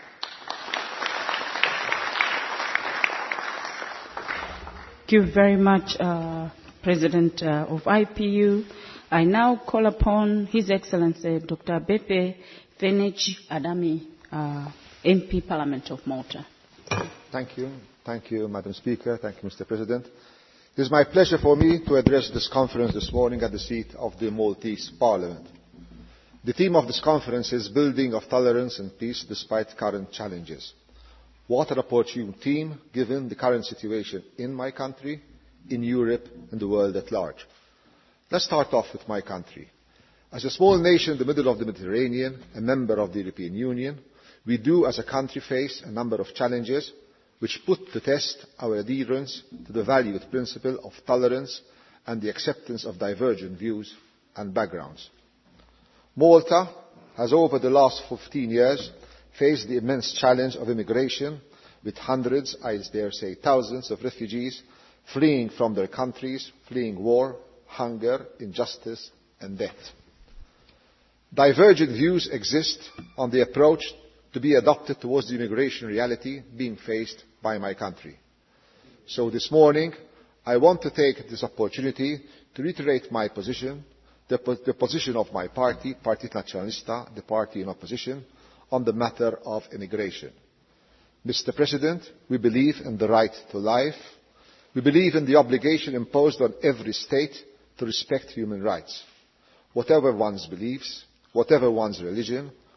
Thank you very much, uh, President uh, of I P U. I now call upon His Excellency Doctor Beppe Fenej Adami, uh, M P Parliament of Malta. Thank you. Thank you, Madam Speaker. Thank you, Mister President. It is my pleasure for me to address this conference this morning at the seat of the Maltese Parliament. The theme of this conference is Building of Tolerance and Peace Despite Current Challenges. What an opportune theme given the current situation in my country, in Europe and the world at large. Let's start off with my country. As a small nation in the middle of the Mediterranean, a member of the European Union, we do as a country face a number of challenges which put to test our adherence to the valued principle of tolerance and the acceptance of divergent views and backgrounds. Malta has over the last fifteen years faced the immense challenge of immigration, with hundreds, I dare say thousands, of refugees fleeing from their countries, fleeing war, hunger, injustice and death. Divergent views exist on the approach to be adopted towards the immigration reality being faced by my country. So this morning, I want to take this opportunity to reiterate my position, the, the position of my party, Partid Naționalista, the party in opposition, on the matter of immigration. Mister President, we believe in the right to life. We believe in the obligation imposed on every state to respect human rights. Whatever one's beliefs, whatever one's religion,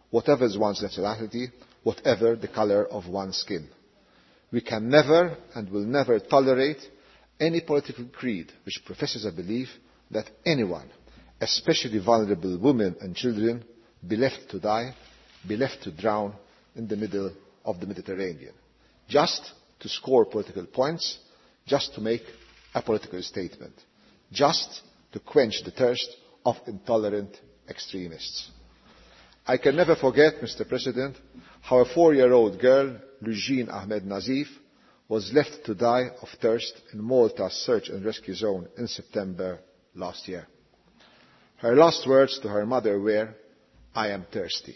whatever is one's nationality, whatever the colour of one's skin. We can never and will never tolerate any political creed which professes a belief that anyone, especially vulnerable women and children, be left to die, be left to drown in the middle of the Mediterranean, just to score political points, just to make a political statement, just to quench the thirst of intolerant extremists. I can never forget, Mister President, how a four-year-old girl, Lujin Ahmed Nazif, was left to die of thirst in Malta's search and rescue zone in September last year. Her last words to her mother were, "I am thirsty."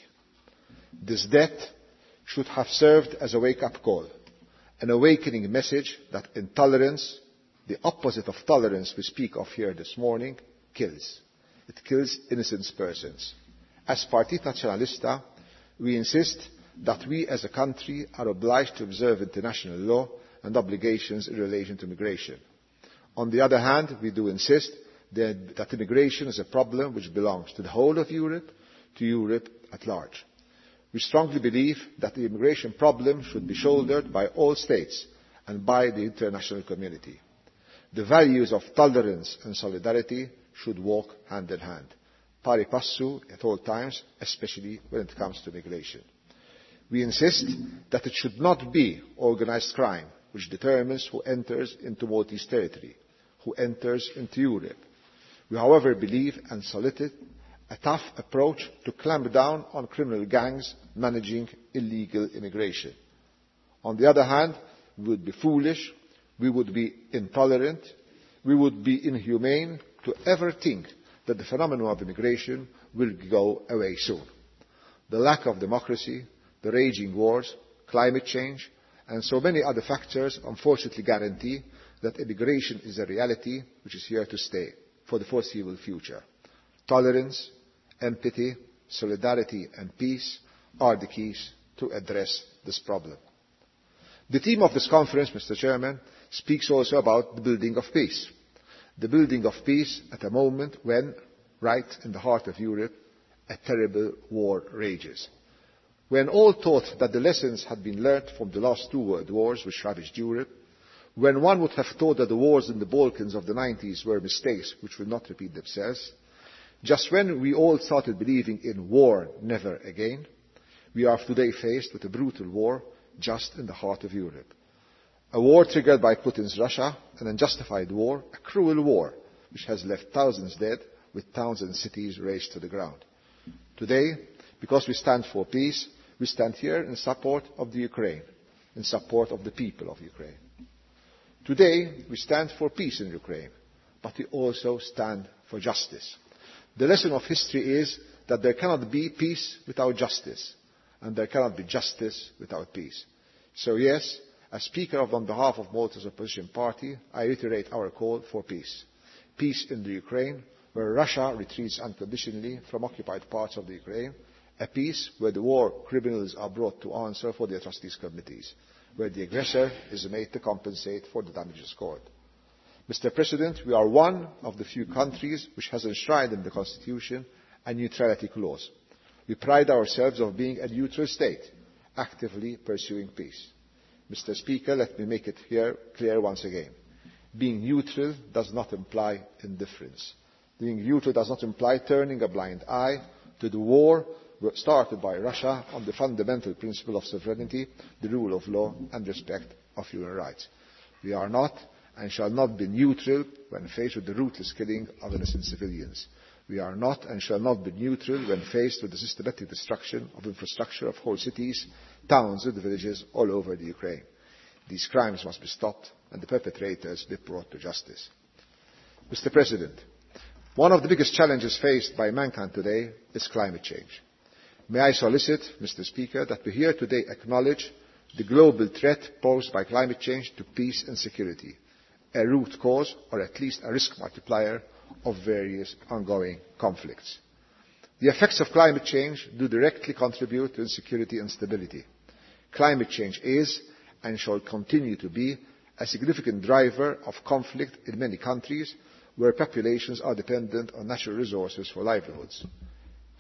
This death should have served as a wake-up call, an awakening message that intolerance, the opposite of tolerance we speak of here this morning, kills. It kills innocent persons. As Partit Naționalista, we insist that we as a country are obliged to observe international law and obligations in relation to migration. On the other hand, we do insist that, that immigration is a problem which belongs to the whole of Europe, to Europe at large. We strongly believe that the immigration problem should be shouldered by all states and by the international community. The values of tolerance and solidarity should walk hand in hand, pari passu at all times, especially when it comes to migration. We insist that it should not be organised crime which determines who enters into Maltese territory, who enters into Europe. We, however, believe and solicit a tough approach to clamp down on criminal gangs managing illegal immigration. On the other hand, we would be foolish, we would be intolerant, we would be inhumane to ever think that the phenomenon of immigration will go away soon. The lack of democracy, the raging wars, climate change, and so many other factors unfortunately guarantee that immigration is a reality which is here to stay for the foreseeable future. Tolerance, empathy, solidarity and peace are the keys to address this problem. The theme of this conference, Mister Chairman, speaks also about the building of peace. The building of peace at a moment when, right in the heart of Europe, a terrible war rages. When all thought that the lessons had been learnt from the last two world wars which ravaged Europe, when one would have thought that the wars in the Balkans of the nineties were mistakes which will not repeat themselves, just when we all started believing in war never again, we are today faced with a brutal war just in the heart of Europe. A war triggered by Putin's Russia, an unjustified war, a cruel war, which has left thousands dead with towns and cities razed to the ground. Today, because we stand for peace, we stand here in support of the Ukraine, in support of the people of Ukraine. Today, we stand for peace in Ukraine, but we also stand for justice. The lesson of history is that there cannot be peace without justice, and there cannot be justice without peace. So yes, as Speaker of on behalf of Malta's opposition party, I reiterate our call for peace. Peace in the Ukraine, where Russia retreats unconditionally from occupied parts of the Ukraine. A peace where the war criminals are brought to answer for the atrocities committees, where the aggressor is made to compensate for the damages caused. Mister President, we are one of the few countries which has enshrined in the Constitution a neutrality clause. We pride ourselves on being a neutral state, actively pursuing peace. Mister Speaker, let me make it here clear once again. Being neutral does not imply indifference. Being neutral does not imply turning a blind eye to the war started by Russia on the fundamental principle of sovereignty, the rule of law and respect of human rights. We are not and shall not be neutral when faced with the ruthless killing of innocent civilians. We are not and shall not be neutral when faced with the systematic destruction of infrastructure of whole cities, towns and villages all over the Ukraine. These crimes must be stopped and the perpetrators be brought to justice. Mister President, one of the biggest challenges faced by mankind today is climate change. May I solicit, Mister Speaker, that we here today acknowledge the global threat posed by climate change to peace and security, a root cause or at least a risk multiplier of various ongoing conflicts. The effects of climate change do directly contribute to insecurity and stability. Climate change is and shall continue to be a significant driver of conflict in many countries where populations are dependent on natural resources for livelihoods.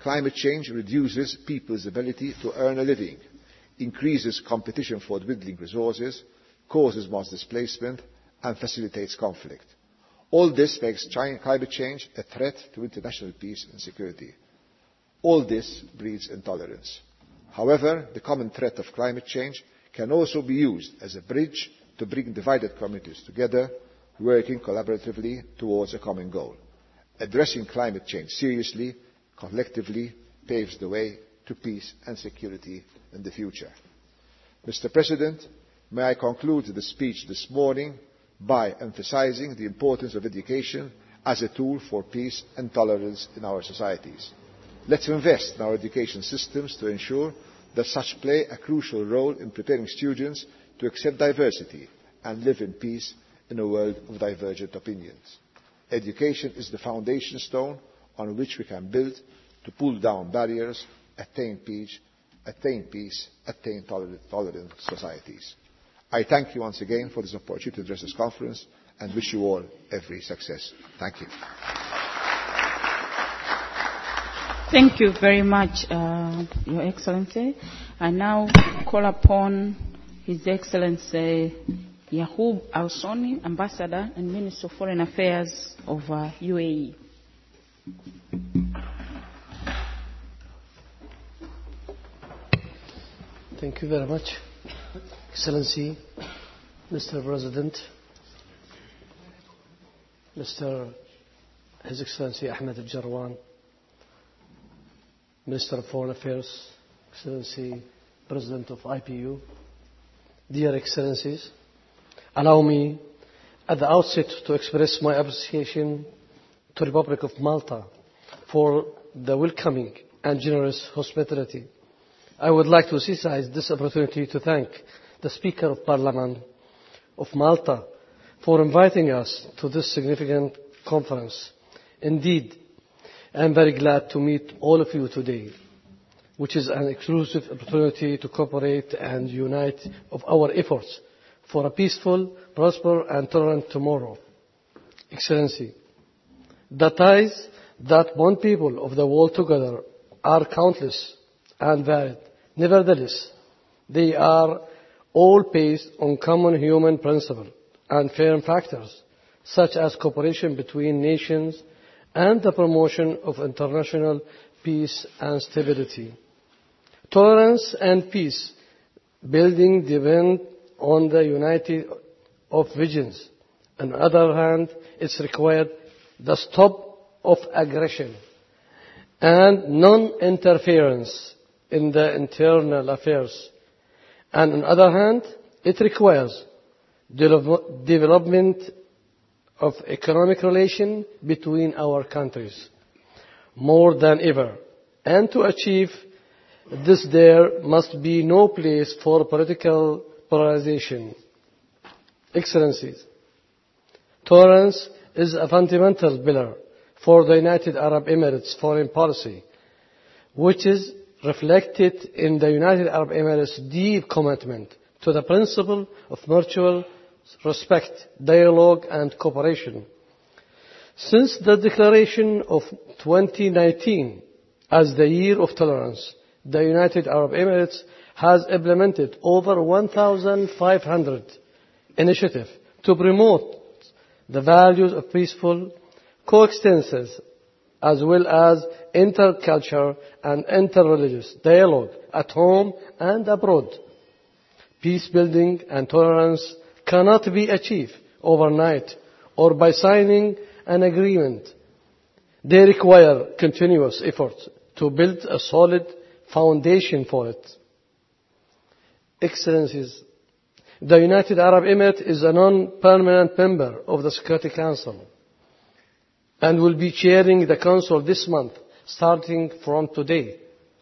Climate change reduces people's ability to earn a living, increases competition for dwindling resources, causes mass displacement, and facilitates conflict. All this makes climate change a threat to international peace and security. All this breeds intolerance. However, the common threat of climate change can also be used as a bridge to bring divided communities together, working collaboratively towards a common goal. Addressing climate change seriously, collectively, paves the way to peace and security in the future. Mister President, may I conclude the speech this morning by emphasising the importance of education as a tool for peace and tolerance in our societies. Let's invest in our education systems to ensure that such play a crucial role in preparing students to accept diversity and live in peace in a world of divergent opinions. Education is the foundation stone on which we can build to pull down barriers, attain peace, attain peace, attain tolerant, tolerant societies. I thank you once again for this opportunity to address this conference and wish you all every success. Thank you. Thank you very much, uh, Your Excellency. I now call upon His Excellency Yaqub Al-Soni, Ambassador and Minister of Foreign Affairs of uh, U A E. Thank you very much, Excellency, Mister President, Mister His Excellency Ahmed Al-Jarwan, Minister of Foreign Affairs, Excellency President of I P U, dear Excellencies, allow me at the outset to express my appreciation to the Republic of Malta for the welcoming and generous hospitality. I would like to seize this opportunity to thank the Speaker of Parliament of Malta for inviting us to this significant conference. Indeed, I am very glad to meet all of you today, which is an exclusive opportunity to cooperate and unite of our efforts for a peaceful, prosperous and tolerant tomorrow. Excellency, the ties that bond people of the world together are countless and varied. Nevertheless, they are all based on common human principles and firm factors, such as cooperation between nations and the promotion of international peace and stability. Tolerance and peace building depend on the unity of visions. On the other hand, it's required the stop of aggression and non-interference in the internal affairs. And on the other hand, it requires de- development of economic relations between our countries more than ever. And to achieve this, there must be no place for political polarization. Excellencies, tolerance is a fundamental pillar for the United Arab Emirates foreign policy, which is reflected in the United Arab Emirates' deep commitment to the principle of mutual respect, dialogue and cooperation. Since the declaration of twenty nineteen as the Year of Tolerance, the United Arab Emirates has implemented over one thousand five hundred initiatives to promote the values of peaceful coexistence as well as intercultural and interreligious dialogue at home and abroad. Peace building and tolerance cannot be achieved overnight or by signing an agreement. They require continuous effort to build a solid foundation for it. Excellencies, the United Arab Emirates is a non-permanent member of the Security Council and will be chairing the Council this month, starting from today.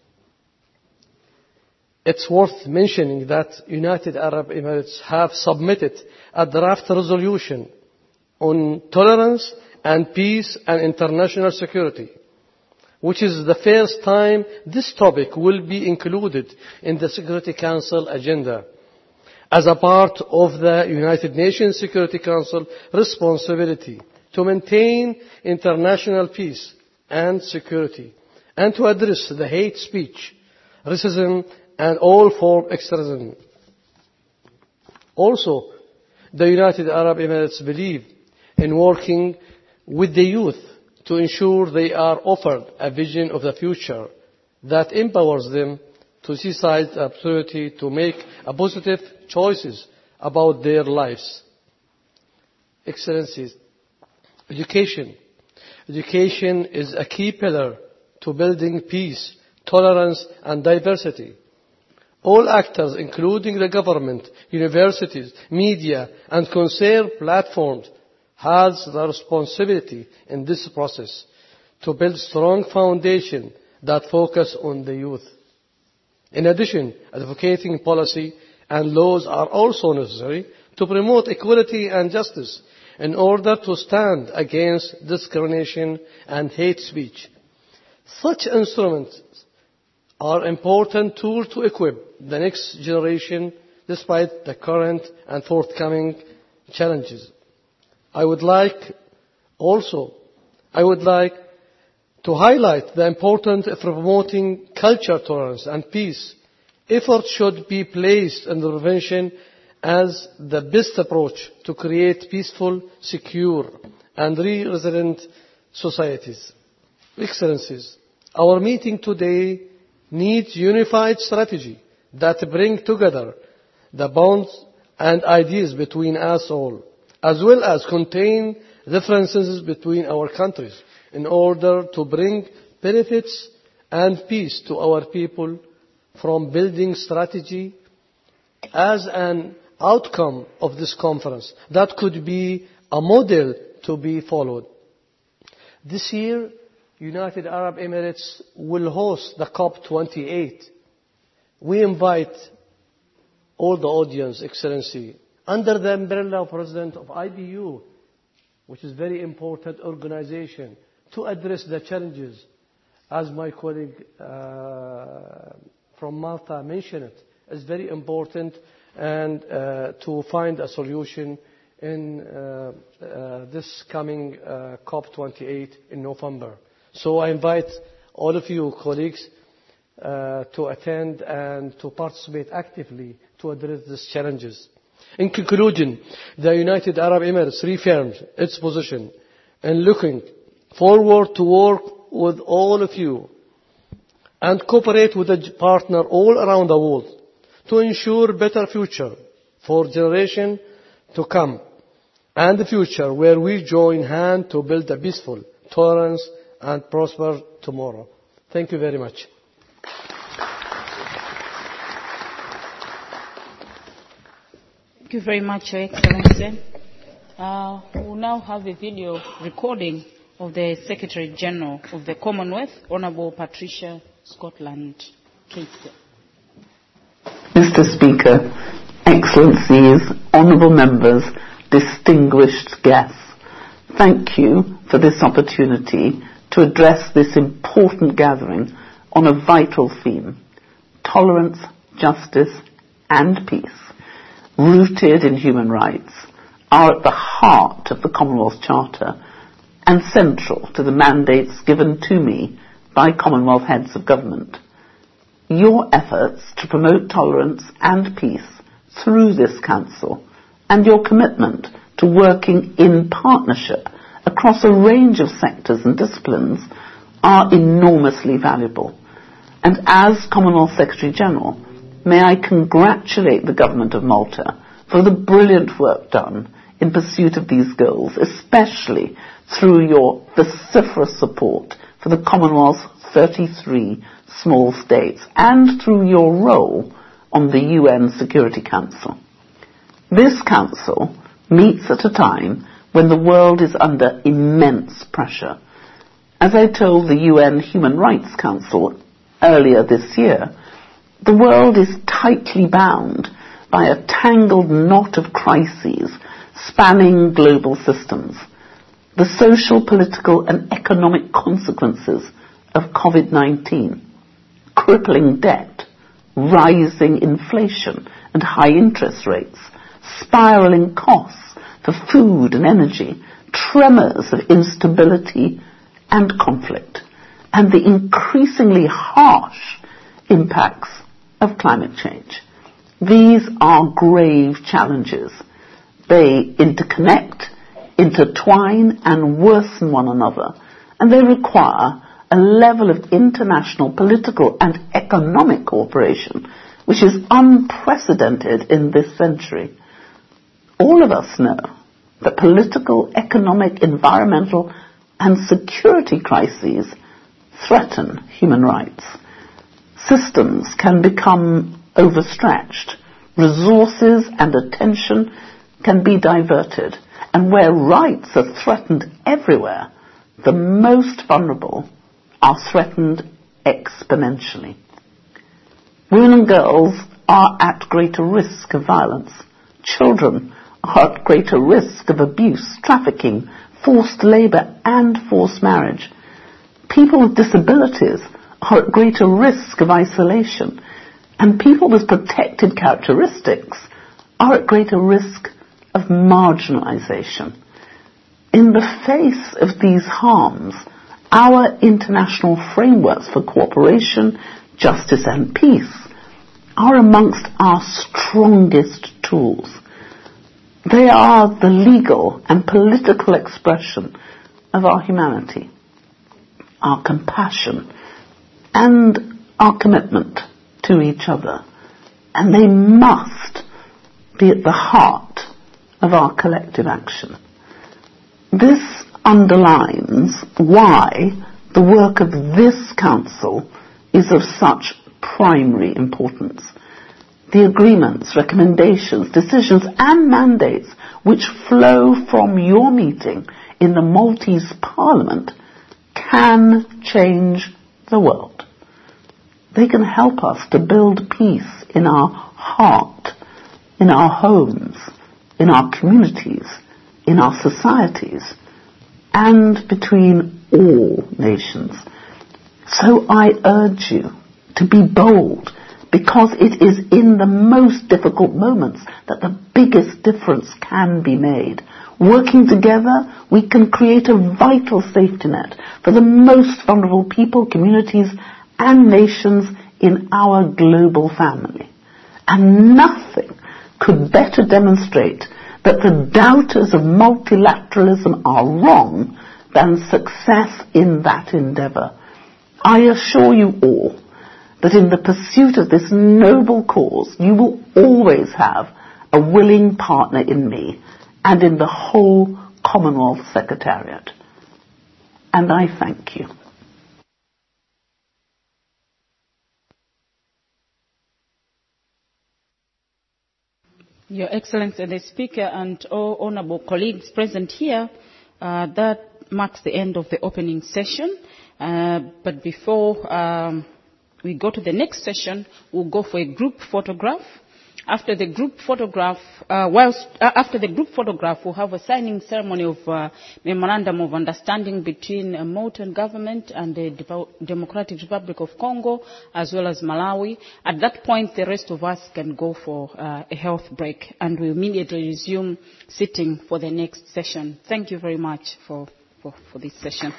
It's worth mentioning that United Arab Emirates have submitted a draft resolution on tolerance and peace and international security, which is the first time this topic will be included in the Security Council agenda as a part of the United Nations Security Council responsibility to maintain international peace and security and to address the hate speech, racism, and all form of extremism. Also, the United Arab Emirates believe in working with the youth to ensure they are offered a vision of the future that empowers them to seize the opportunity to make a positive choices about their lives. Excellencies, education. Education is a key pillar to building peace, tolerance, and diversity. All actors, including the government, universities, media, and concerned platforms, has the responsibility in this process to build strong foundation that focus on the youth. In addition, advocating policy and laws are also necessary to promote equality and justice in order to stand against discrimination and hate speech. Such instruments are important tools to equip the next generation despite the current and forthcoming challenges. I would like also, I would like to highlight the importance of promoting culture, tolerance and peace. Efforts should be placed in the prevention as the best approach to create peaceful, secure and resilient societies. Excellencies, our meeting today needs unified strategy that bring together the bonds and ideas between us all, as well as contain differences between our countries in order to bring benefits and peace to our people from building strategy as an outcome of this conference that could be a model to be followed. This year, United Arab Emirates will host the COP twenty-eight. We invite all the audience, Excellency, under the umbrella of President of I B U, which is a very important organization, to address the challenges, as my colleague uh, from Malta mentioned it, is very important, and uh, to find a solution in uh, uh, this coming uh, COP twenty-eight in November. So I invite all of you colleagues uh, to attend and to participate actively to address these challenges. In conclusion, the United Arab Emirates reaffirms its position in looking forward to work with all of you and cooperate with a partner all around the world to ensure better future for generations to come and the future where we join hands to build a peaceful, tolerant and prosper tomorrow. Thank you very much. Thank you very much, Your Excellency. Uh, we will now have a video recording of the Secretary General of the Commonwealth, Honourable Patricia Scotland Casey. Mister Speaker, Excellencies, Honourable Members, distinguished guests, thank you for this opportunity to address this important gathering on a vital theme: tolerance, justice and peace, rooted in human rights, are at the heart of the Commonwealth Charter and central to the mandates given to me by Commonwealth heads of government. Your efforts to promote tolerance and peace through this Council and your commitment to working in partnership across a range of sectors and disciplines are enormously valuable. And as Commonwealth Secretary General, may I congratulate the Government of Malta for the brilliant work done in pursuit of these goals, especially through your vociferous support for the Commonwealth's thirty-three small states and through your role on the U N Security Council. This Council meets at a time when the world is under immense pressure. As I told the U N Human Rights Council earlier this year, the world is tightly bound by a tangled knot of crises spanning global systems. The social, political and economic consequences of COVID nineteen, crippling debt, rising inflation and high interest rates, spiralling costs for food and energy, tremors of instability and conflict, and the increasingly harsh impacts of climate change. These are grave challenges. They interconnect, intertwine, and worsen one another, and they require a level of international political and economic cooperation which is unprecedented in this century. All of us know that political, economic, environmental, and security crises threaten human rights. Systems can become overstretched. Resources and attention can be diverted. And where rights are threatened everywhere, the most vulnerable are threatened exponentially. Women and girls are at greater risk of violence. Children are at greater risk of abuse, trafficking, forced labour and forced marriage. People with disabilities are at greater risk of isolation, and people with protected characteristics are at greater risk of marginalisation. In the face of these harms, our international frameworks for cooperation, justice and peace are amongst our strongest tools. They are the legal and political expression of our humanity, our compassion, and our commitment to each other, and they must be at the heart of our collective action. This underlines why the work of this Council is of such primary importance. The agreements, recommendations, decisions and mandates which flow from your meeting in the Maltese Parliament can change the world. They can help us to build peace in our heart, in our homes, in our communities, in our societies, and between all nations. So I urge you to be bold, because it is in the most difficult moments that the biggest difference can be made. Working together, we can create a vital safety net for the most vulnerable people, communities, and nations in our global family. And nothing could better demonstrate that the doubters of multilateralism are wrong than success in that endeavour. I assure you all that in the pursuit of this noble cause, you will always have a willing partner in me and in the whole Commonwealth Secretariat. And I thank you. Your Excellency the Speaker and all honourable colleagues present here, uh, that marks the end of the opening session. Uh, but before um, we go to the next session, we'll go for a group photograph. After the group photograph, uh, whilst, uh, after the group photograph, we'll have a signing ceremony of uh, memorandum of understanding between uh, Maltan government and the De- Democratic Republic of Congo, as well as Malawi. At that point, the rest of us can go for uh, a health break, and we'll immediately resume sitting for the next session. Thank you very much for, for, for this session.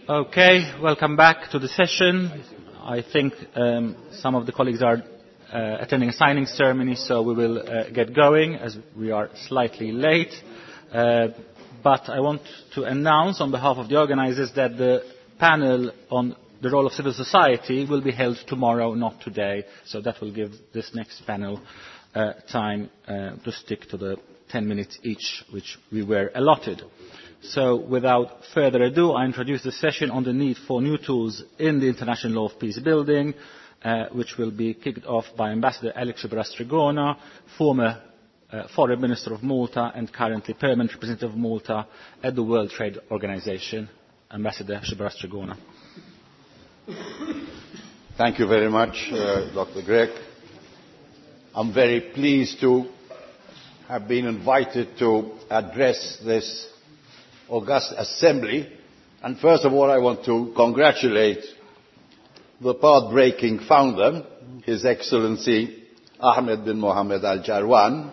Okay, welcome back to the session. I think um, some of the colleagues are uh, attending a signing ceremony, so we will uh, get going as we are slightly late. Uh, but I want to announce on behalf of the organisers that the panel on the role of civil society will be held tomorrow, not today. So that will give this next panel uh, time uh, to stick to the ten minutes each, which we were allotted. So without further ado, I introduce the session on the need for new tools in the international law of peace building, uh, which will be kicked off by Ambassador Alex Shibra-Strigona, former uh, Foreign Minister of Malta and currently Permanent Representative of Malta at the World Trade Organization. Ambassador Shibra-Strigona. Thank you very much, uh, Doctor Grech. I'm very pleased to have been invited to address this august assembly, and first of all I want to congratulate the path-breaking founder, His Excellency Ahmed bin Mohammed Al Jarwan,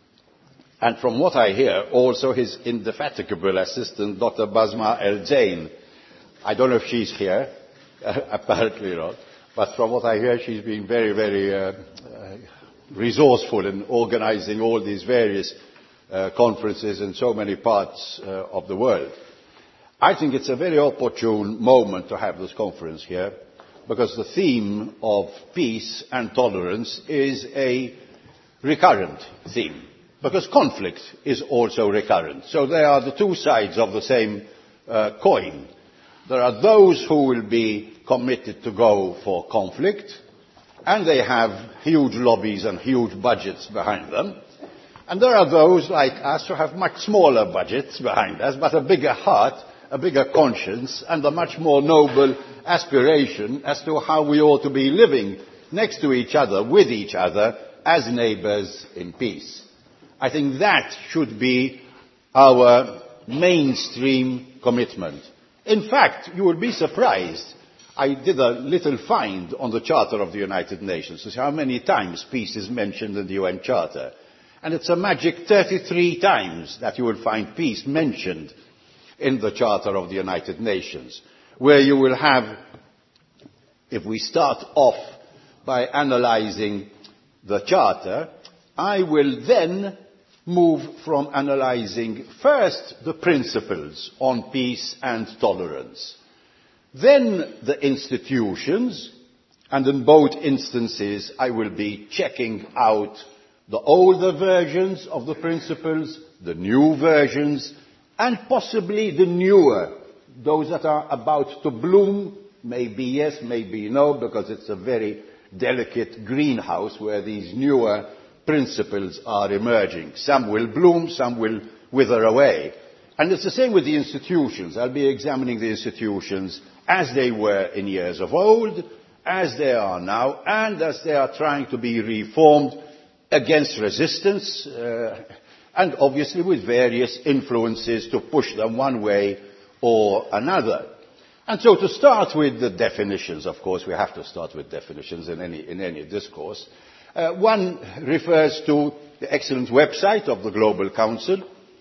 and from what I hear also his indefatigable assistant, Doctor Basma El Jain. I don't know if she's here, uh, apparently not, but from what I hear she's been very, very uh, uh, resourceful in organizing all these various Uh, conferences in so many parts uh, of the world. I think it's a very opportune moment to have this conference here, because the theme of peace and tolerance is a recurrent theme, because conflict is also recurrent. So they are the two sides of the same uh, coin. There are those who will be committed to go for conflict, and they have huge lobbies and huge budgets behind them. And there are those like us who have much smaller budgets behind us, but a bigger heart, a bigger conscience, and a much more noble aspiration as to how we ought to be living next to each other, with each other, as neighbours in peace. I think that should be our mainstream commitment. In fact, you will be surprised. I did a little find on the Charter of the United Nations to see how many times peace is mentioned in the U N Charter. And it's a magic thirty-three times that you will find peace mentioned in the Charter of the United Nations, where you will have, if we start off by analysing the Charter, I will then move from analysing first the principles on peace and tolerance, then the institutions, and in both instances I will be checking out the older versions of the principles, the new versions, and possibly the newer, those that are about to bloom, maybe yes, maybe no, because it's a very delicate greenhouse where these newer principles are emerging. Some will bloom, some will wither away. And it's the same with the institutions. I'll be examining the institutions as they were in years of old, as they are now, and as they are trying to be reformed against resistance, uh, and obviously with various influences to push them one way or another. And so to start with the definitions, of course, we have to start with definitions in any, in any discourse. Uh, one refers to the excellent website of the Global Council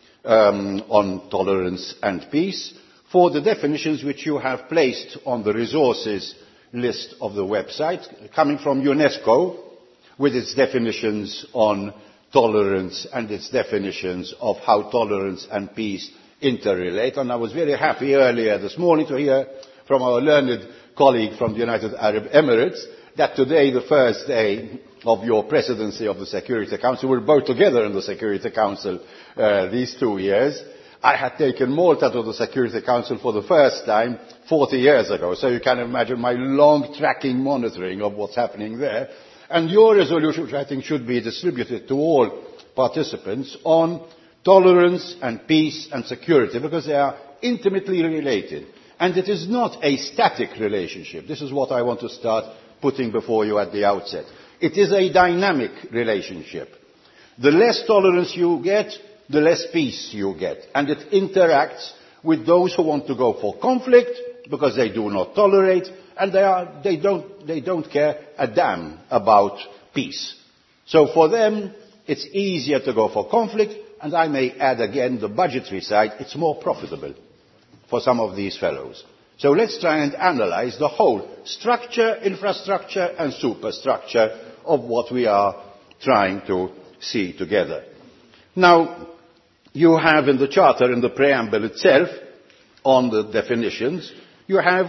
um, on Tolerance and Peace for the definitions which you have placed on the resources list of the website, coming from UNESCO, with its definitions on tolerance and its definitions of how tolerance and peace interrelate. And I was very happy earlier this morning to hear from our learned colleague from the United Arab Emirates that today, the first day of your presidency of the Security Council, we're both together in the Security Council uh, these two years. I had taken Malta to the Security Council for the first time forty years ago, so you can imagine my long tracking monitoring of what's happening there. And your resolution, which I think should be distributed to all participants, on tolerance and peace and security, because they are intimately related. And it is not a static relationship. This is what I want to start putting before you at the outset. It is a dynamic relationship. The less tolerance you get, the less peace you get. And it interacts with those who want to go for conflict, because they do not tolerate, and they, are, they, don't, they don't care a damn about peace. So for them, it's easier to go for conflict, and I may add again the budgetary side, it's more profitable for some of these fellows. So let's try and analyze the whole structure, infrastructure and superstructure of what we are trying to see together. Now, you have in the Charter, in the preamble itself, on the definitions, you have,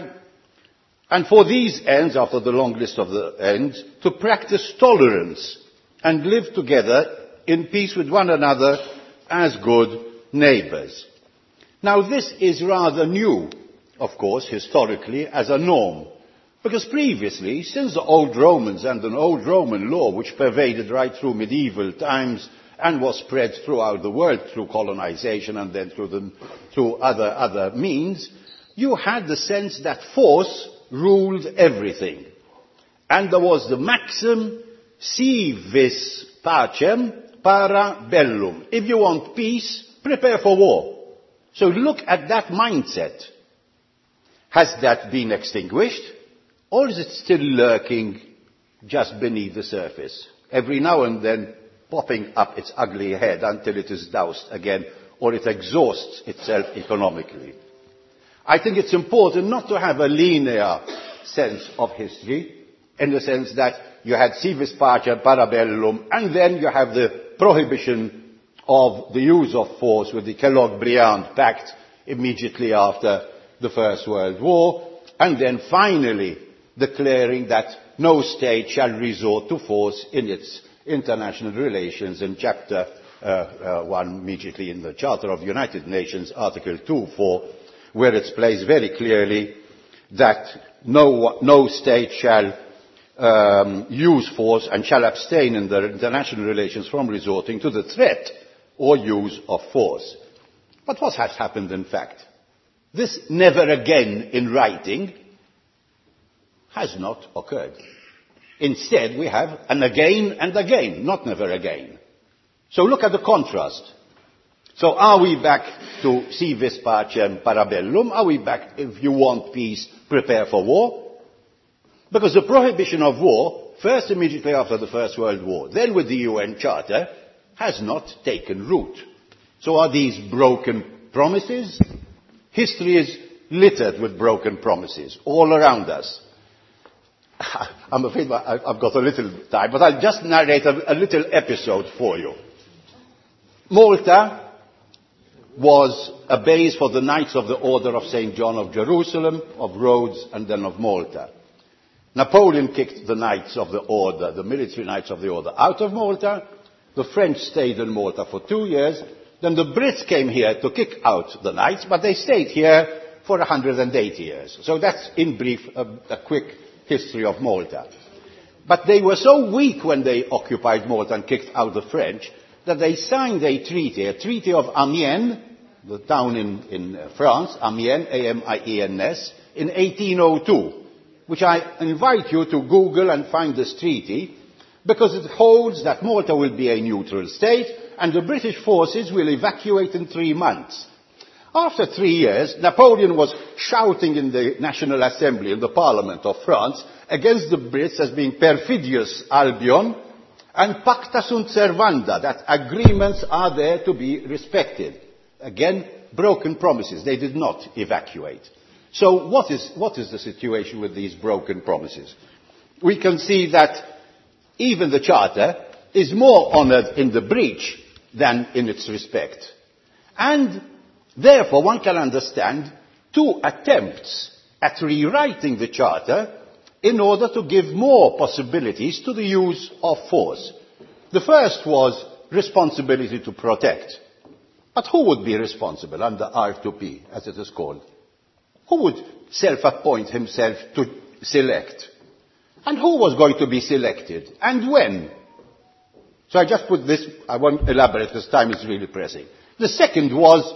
and for these ends, after the long list of the ends, to practice tolerance and live together in peace with one another as good neighbours. Now this is rather new, of course, historically, as a norm. Because previously, since the old Romans and an old Roman law which pervaded right through medieval times and was spread throughout the world through colonization and then through, the, through other, other means, you had the sense that force ruled everything. And there was the maxim, si vis pacem para bellum. If you want peace, prepare for war. So look at that mindset. Has that been extinguished? Or is it still lurking just beneath the surface? Every now and then popping up its ugly head until it is doused again, or it exhausts itself economically. I think it's important not to have a linear sense of history, in the sense that you had si vis pacem para bellum, and then you have the prohibition of the use of force with the Kellogg-Briand Pact immediately after the First World War, and then finally declaring that no state shall resort to force in its international relations in chapter uh, uh, one, immediately in the Charter of the United Nations, Article two four, where it's placed very clearly that no, no state shall um, use force and shall abstain in their international relations from resorting to the threat or use of force. But what has happened in fact? This never again in writing has not occurred. Instead, we have an again and again, not never again. So look at the contrast. So are we back to si vis pacem para bellum? Are we back, if you want peace, prepare for war? Because the prohibition of war, first immediately after the First World War, then with the U N Charter, has not taken root. So are these broken promises? History is littered with broken promises all around us. I'm afraid I've got a little time, but I'll just narrate a, a little episode for you. Malta was a base for the Knights of the Order of Saint John of Jerusalem, of Rhodes, and then of Malta. Napoleon kicked the Knights of the Order, the military Knights of the Order, out of Malta. The French stayed in Malta for two years. Then the Brits came here to kick out the Knights, but they stayed here for one hundred eighty years. So that's, in brief, a, a quick history of Malta. But they were so weak when they occupied Malta and kicked out the French that they signed a treaty, a treaty of Amiens, the town in, in France, Amiens, A M I E N S, in eighteen oh two, which I invite you to Google and find this treaty, because it holds that Malta will be a neutral state and the British forces will evacuate in three months. After three years, Napoleon was shouting in the National Assembly, in the Parliament of France, against the Brits as being perfidious Albion and pacta sunt servanda, that agreements are there to be respected. Again, broken promises. They did not evacuate. So what is, what is the situation with these broken promises? We can see that even the Charter is more honoured in the breach than in its respect. And therefore, one can understand two attempts at rewriting the Charter in order to give more possibilities to the use of force. The first was responsibility to protect. But who would be responsible under R two P, as it is called? Who would self-appoint himself to select? And who was going to be selected? And when? So I just put this, I won't elaborate because time is really pressing. The second was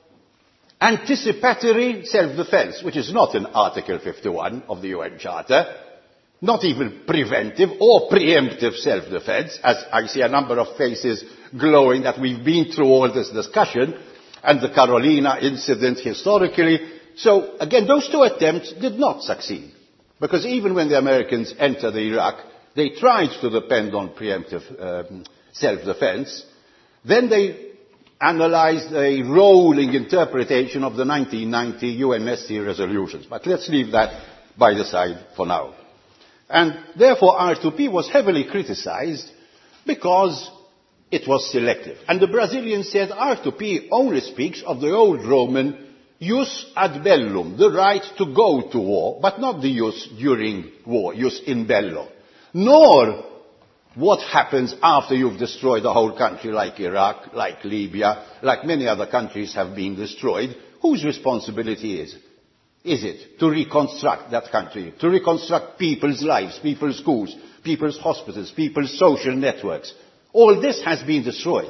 anticipatory self-defense, which is not in Article fifty-one of the U N Charter, not even preventive or preemptive self-defense, as I see a number of faces glowing that we've been through all this discussion, and the Carolina incident historically. So again, those two attempts did not succeed, because even when the Americans entered Iraq, they tried to depend on preemptive um, self-defense. Then they analysed a rolling interpretation of the nineteen ninety U N S C resolutions. But let's leave that by the side for now. And therefore R two P was heavily criticised because it was selective. And the Brazilians said R two P only speaks of the old Roman jus ad bellum, the right to go to war, but not the jus during war, jus in bello, nor what happens after you've destroyed a whole country like Iraq, like Libya, like many other countries have been destroyed. Whose responsibility is it? Is it to reconstruct that country, to reconstruct people's lives, people's schools, people's hospitals, people's social networks? All this has been destroyed.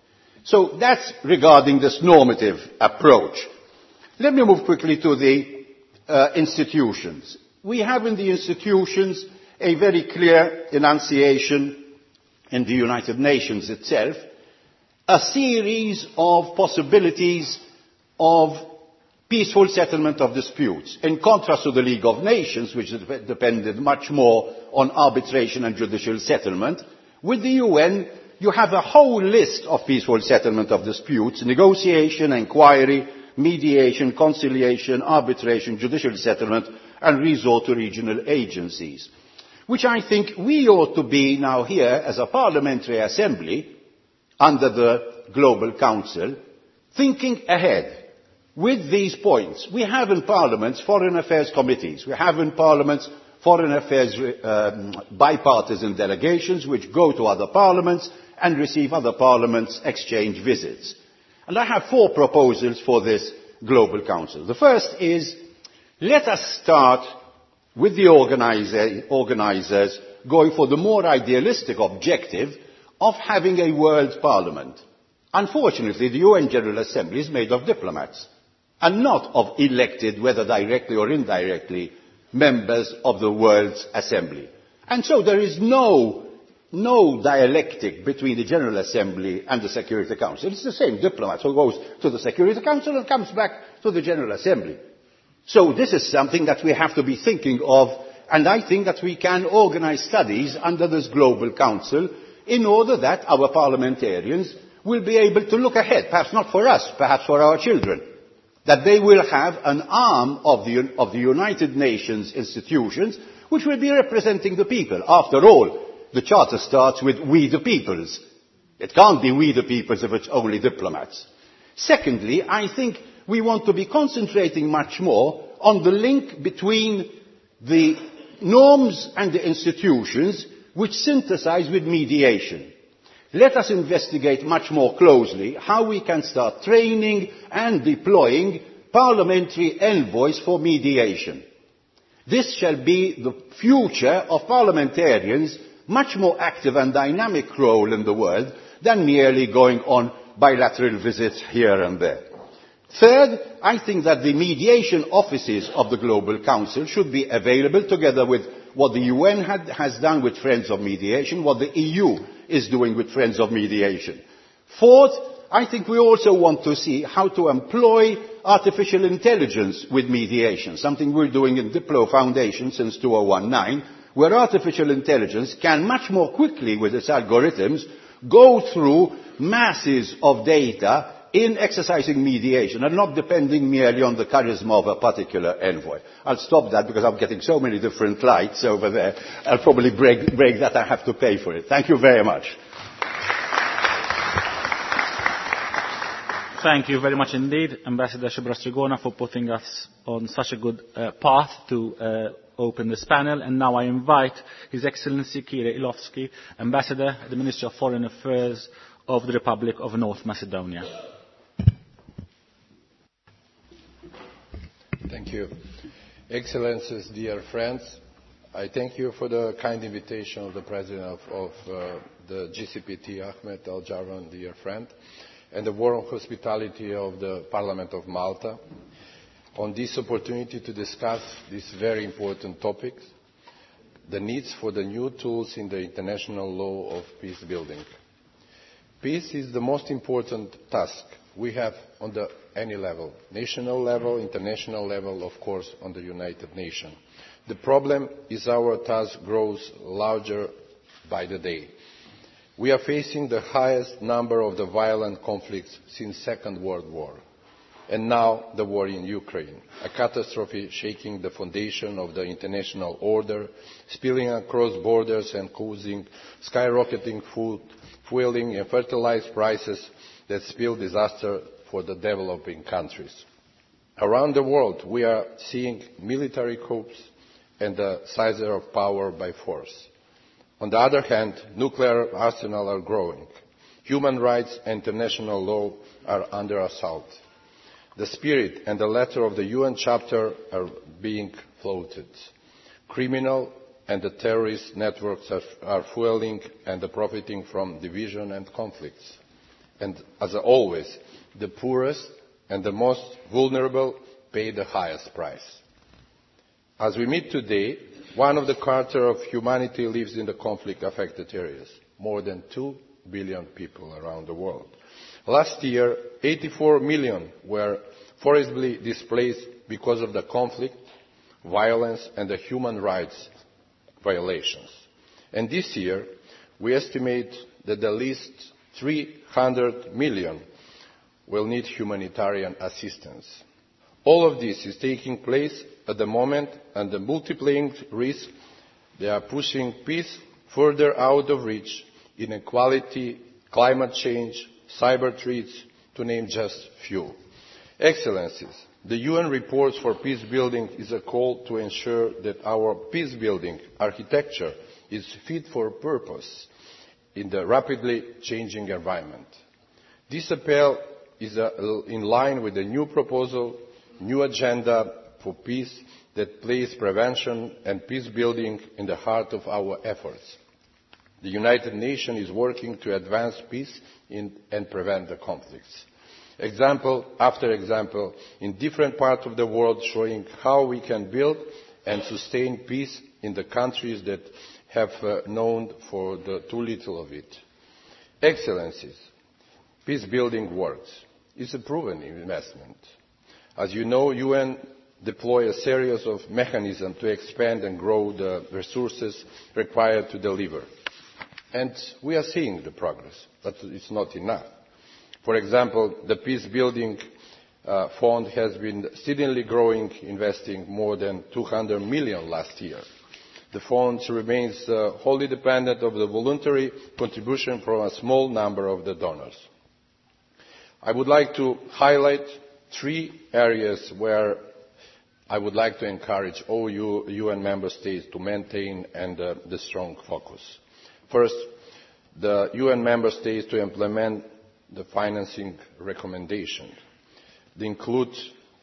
So that's regarding this normative approach. Let me move quickly to the uh, institutions. We have in the institutions a very clear enunciation in the United Nations itself, a series of possibilities of peaceful settlement of disputes, in contrast to the League of Nations, which depended much more on arbitration and judicial settlement. With the U N, you have a whole list of peaceful settlement of disputes, negotiation, inquiry, mediation, conciliation, arbitration, judicial settlement, and resort to regional agencies, which I think we ought to be now here as a parliamentary assembly under the Global Council, thinking ahead with these points. We have in parliaments foreign affairs committees, we have in parliaments foreign affairs um, bipartisan delegations which go to other parliaments and receive other parliaments' exchange visits. And I have four proposals for this Global Council. The first is, let us start with the organizer, organisers going for the more idealistic objective of having a world parliament. Unfortunately, the U N General Assembly is made of diplomats and not of elected, whether directly or indirectly, members of the World's Assembly. And so there is no, no dialectic between the General Assembly and the Security Council. It's the same diplomat who goes to the Security Council and comes back to the General Assembly. So this is something that we have to be thinking of, and I think that we can organise studies under this Global Council in order that our parliamentarians will be able to look ahead, perhaps not for us, perhaps for our children, that they will have an arm of the, of the United Nations institutions which will be representing the people. After all, the Charter starts with we the peoples. It can't be we the peoples if it's only diplomats. Secondly, I think we want to be concentrating much more on the link between the norms and the institutions which synthesize with mediation. Let us investigate much more closely how we can start training and deploying parliamentary envoys for mediation. This shall be the future of parliamentarians' much more active and dynamic role in the world than merely going on bilateral visits here and there. Third, I think that the mediation offices of the Global Council should be available together with what the U N had, has done with Friends of Mediation, what the E U is doing with Friends of Mediation. Fourth, I think we also want to see how to employ artificial intelligence with mediation, something we're doing in Diplo Foundation since two thousand nine, where artificial intelligence can much more quickly with its algorithms go through masses of data in exercising mediation and not depending merely on the charisma of a particular envoy. I'll stop that because I'm getting so many different lights over there. I'll probably break, break that. I have to pay for it. Thank you very much. Thank you very much indeed, Ambassador Shubhra-Striegona, for putting us on such a good uh, path to uh, open this panel. And now I invite His Excellency Kyrill Ilovsky, Ambassador at the Ministry of Foreign Affairs of the Republic of North Macedonia. Thank you. Excellencies, dear friends, I thank you for the kind invitation of the President of, of uh, the G C P T, Ahmed Al-Jarvan, dear friend, and the warm hospitality of the Parliament of Malta on this opportunity to discuss these very important topics, the needs for the new tools in the international law of peace building. Peace is the most important task we have on the, any level, national level, international level, of course, on the United Nations. The problem is our task grows larger by the day. We are facing the highest number of the violent conflicts since the Second World War. And now the war in Ukraine, a catastrophe shaking the foundation of the international order, spilling across borders and causing skyrocketing food, fueling and fertilizer prices that spell disaster for the developing countries. Around the world, we are seeing military coups and the seizure of power by force. On the other hand, nuclear arsenals are growing. Human rights and international law are under assault. The spirit and the letter of the U N chapter are being floated. Criminal and the terrorist networks are, are fueling and profiting from division and conflicts. And as always, the poorest and the most vulnerable pay the highest price. As we meet today, one of the quarter of humanity lives in the conflict-affected areas, more than two billion people around the world. Last year, eighty-four million were forcibly displaced because of the conflict, violence and the human rights violations. And this year, we estimate that at least three hundred million will need humanitarian assistance. All of this is taking place at the moment, and the multiplying risks, they are pushing peace further out of reach, inequality, climate change, cyber threats, to name just a few. Excellencies, the U N reports for peace building is a call to ensure that our peace building architecture is fit for purpose in the rapidly changing environment. This appeal is in line with the new proposal, new agenda for peace that places prevention and peace building in the heart of our efforts. The United Nations is working to advance peace in, and prevent the conflicts. Example after example in different parts of the world showing how we can build and sustain peace in the countries that have uh, known for the too little of it. Excellencies, peace building works. It's a proven investment. As you know, U N deploy a series of mechanisms to expand and grow the resources required to deliver. And we are seeing the progress, but it's not enough. For example, the Peace Building uh, Fund has been steadily growing, investing more than two hundred million last year. The fund remains uh, wholly dependent on the voluntary contribution from a small number of the donors. I would like to highlight three areas where I would like to encourage all U N member states to maintain and uh, the strong focus. First, the U N member states to implement the financing recommendations. They include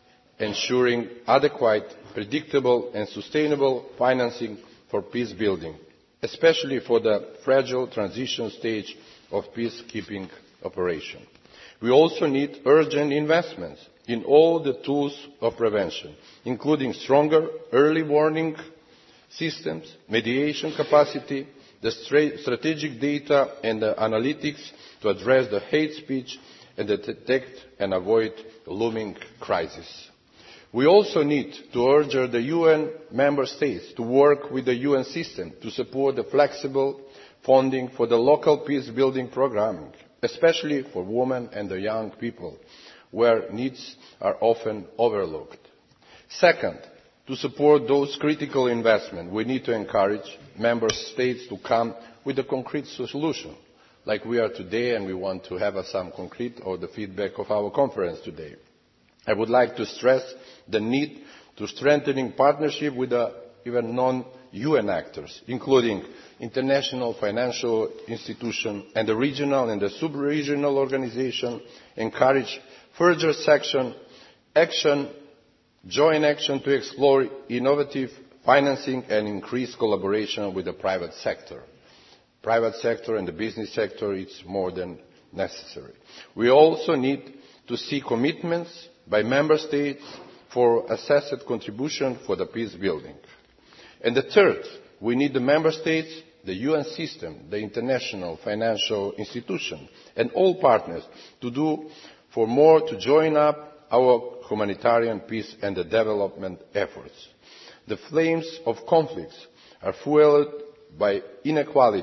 ensuring adequate, predictable and sustainable financing for peace building, especially for the fragile transition stage of peacekeeping operation. We also need urgent investments in all the tools of prevention, including stronger early warning systems, mediation capacity, the strategic data and the analytics to address the hate speech and to detect and avoid looming crisis. We also need to urge the U N member states to work with the U N system to support the flexible funding for the local peace building programming, especially for women and the young people, where needs are often overlooked. Second, to support those critical investments, we need to encourage member states to come with a concrete solution, like we are today, and we want to have some concrete or the feedback of our conference today. I would like to stress the need to strengthening partnership with the even non-U N actors, including international financial institutions and the regional and the sub-regional organizations, encourage further section, action, joint action to explore innovative financing and increase collaboration with the private sector. Private sector and the business sector is more than necessary. We also need to see commitments by member states for assessed contribution for the peace building. And the third, we need the member states, the U N system, the international financial institution, and all partners to do for more to join up our humanitarian peace and the development efforts. The flames of conflicts are fueled by inequality,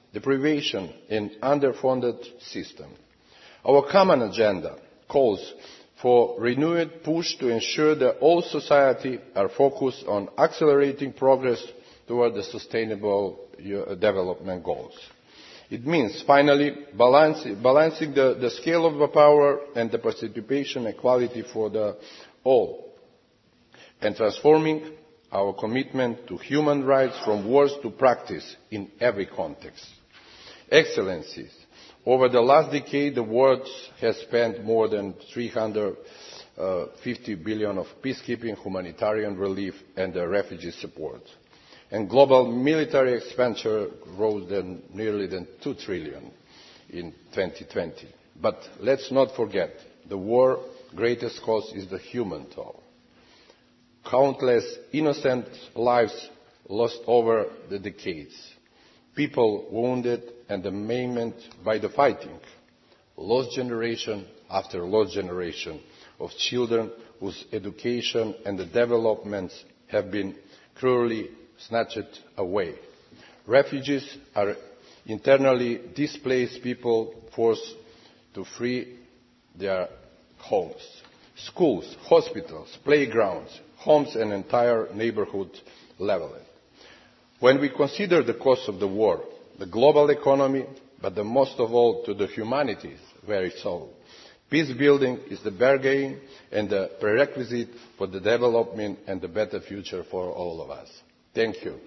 deprivation and underfunded system. Our common agenda calls for renewed push to ensure that all society are focused on accelerating progress toward the sustainable development goals. It means, finally, balance, balancing the, the scale of the power and the participation equality for the all, and transforming our commitment to human rights from words to practice in every context. Excellencies, over the last decade, the world has spent more than three hundred fifty billion of peacekeeping, humanitarian relief and uh, refugee support. And global military expenditure rose than nearly than two trillion in twenty twenty. But let's not forget, the war's greatest cost is the human toll. Countless innocent lives lost over the decades. People wounded and maimed by the fighting. Lost generation after lost generation of children whose education and the development have been cruelly snatched away. Refugees are internally displaced people forced to flee their homes. Schools, hospitals, playgrounds, homes and entire neighborhoods leveled. When we consider the cost of the war, the global economy, but the most of all to the humanities, very so, peace building is the bargain and the prerequisite for the development and the better future for all of us. Thank you.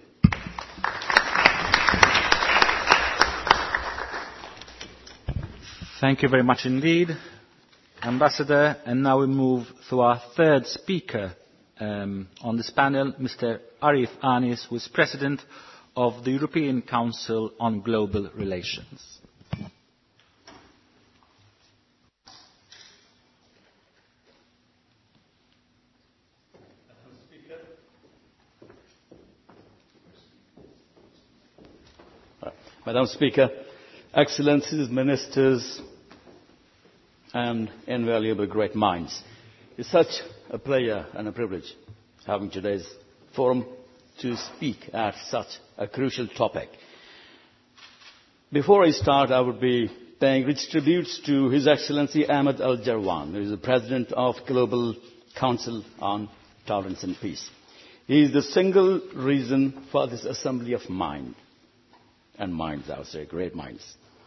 Thank you very much indeed, Ambassador. And now we move to our third speaker um, on this panel, Mister Arif Anis, who is President of the European Council on Global Relations. Madam Speaker, Excellencies, Ministers, and invaluable great minds. It's such a pleasure and a privilege having today's forum to speak at such a crucial topic. Before I start, I would be paying rich tributes to His Excellency Ahmed Al-Jarwan, who is the President of Global Council on Tolerance and Peace. He is the single reason for this assembly of mind. And minds, I would say, great minds.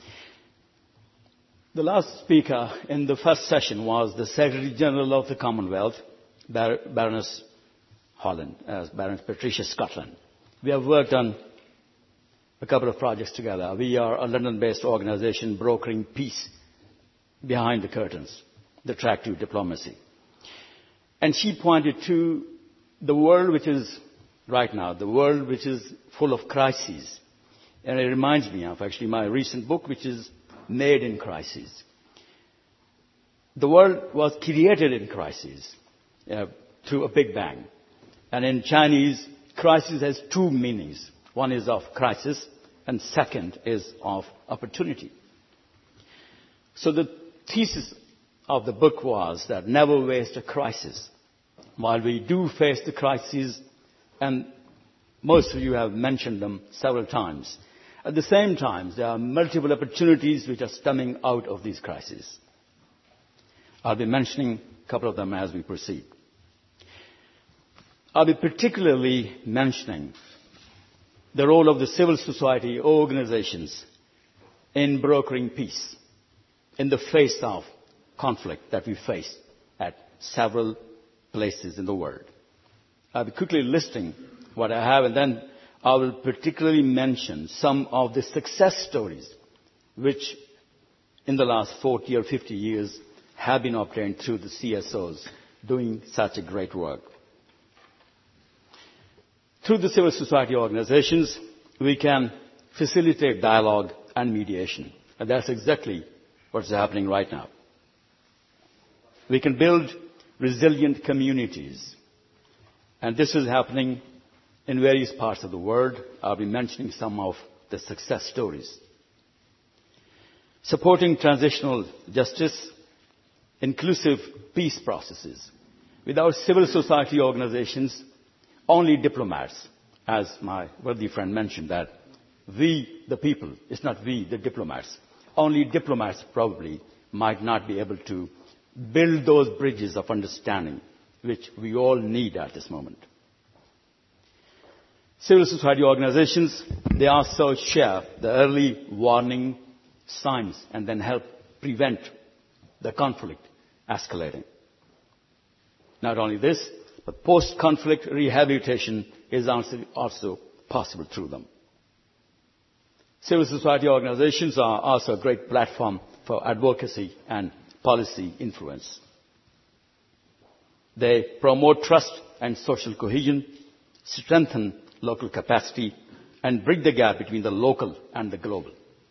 The last speaker in the first session was the Secretary General of the Commonwealth, Bar- Baroness Holland, as Baroness Patricia Scotland. We have worked on a couple of projects together. We are a London-based organization brokering peace behind the curtains, the track to diplomacy. And she pointed to the world which is right now, the world which is full of crises. And it reminds me of actually my recent book, which is Made in Crisis. The world was created in crisis uh, through a Big Bang. And in Chinese, crisis has two meanings. One is of crisis, and second is of opportunity. So the thesis of the book was that never waste a crisis. While we do face the crises, and most of you have mentioned them several times, at the same time, there are multiple opportunities which are stemming out of these crises. I'll be mentioning a couple of them as we proceed. I'll be particularly mentioning the role of the civil society organizations in brokering peace in the face of conflict that we face at several places in the world. I'll be quickly listing what I have, and then I will particularly mention some of the success stories which in the last forty or fifty years have been obtained through the C S Os doing such a great work. Through the civil society organizations, we can facilitate dialogue and mediation. And that's exactly what's happening right now. We can build resilient communities. And this is happening in various parts of the world. I'll be mentioning some of the success stories. Supporting transitional justice, inclusive peace processes. Without civil society organizations, only diplomats, as my worthy friend mentioned, that We, the people. It's not we, the diplomats. Only diplomats probably might not be able to build those bridges of understanding which we all need at this moment. Civil society organizations, they also share the early warning signs and then help prevent the conflict escalating. Not only this, but post-conflict rehabilitation is also possible through them. Civil society organizations are also a great platform for advocacy and policy influence. They promote trust and social cohesion, strengthen local capacity, and bridge the gap between the local and the global.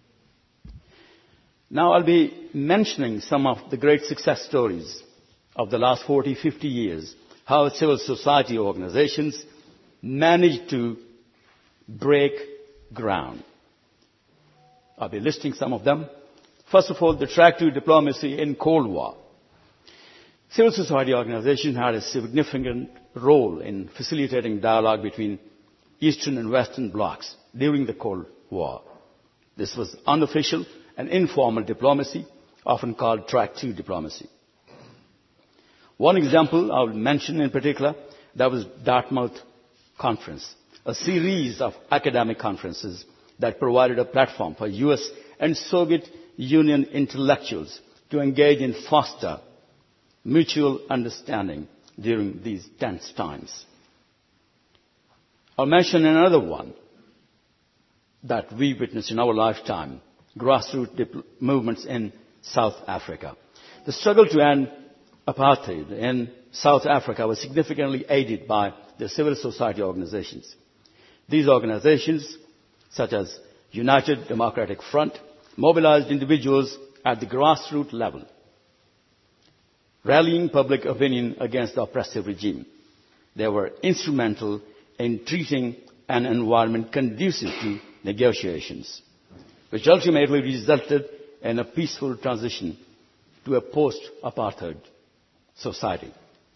Now I'll be mentioning some of the great success stories of the last forty, fifty years, how civil society organizations managed to break ground. I'll be listing some of them. First of all, the track to diplomacy in Cold War. Civil society organizations had a significant role in facilitating dialogue between Eastern and Western blocs during the Cold War. This was unofficial and informal diplomacy, often called track two diplomacy. One example I will mention in particular, that was Dartmouth Conference, a series of academic conferences that provided a platform for U S and Soviet Union intellectuals to engage in foster mutual understanding during these tense times. I'll mention another one that we witnessed in our lifetime, grassroots dip- movements in South Africa. The struggle to end apartheid in South Africa was significantly aided by the civil society organizations. These organizations, such as United Democratic Front, mobilized individuals at the grassroots level, rallying public opinion against the oppressive regime. They were instrumental in treating an environment conducive to negotiations, which ultimately resulted in a peaceful transition to a post-apartheid society.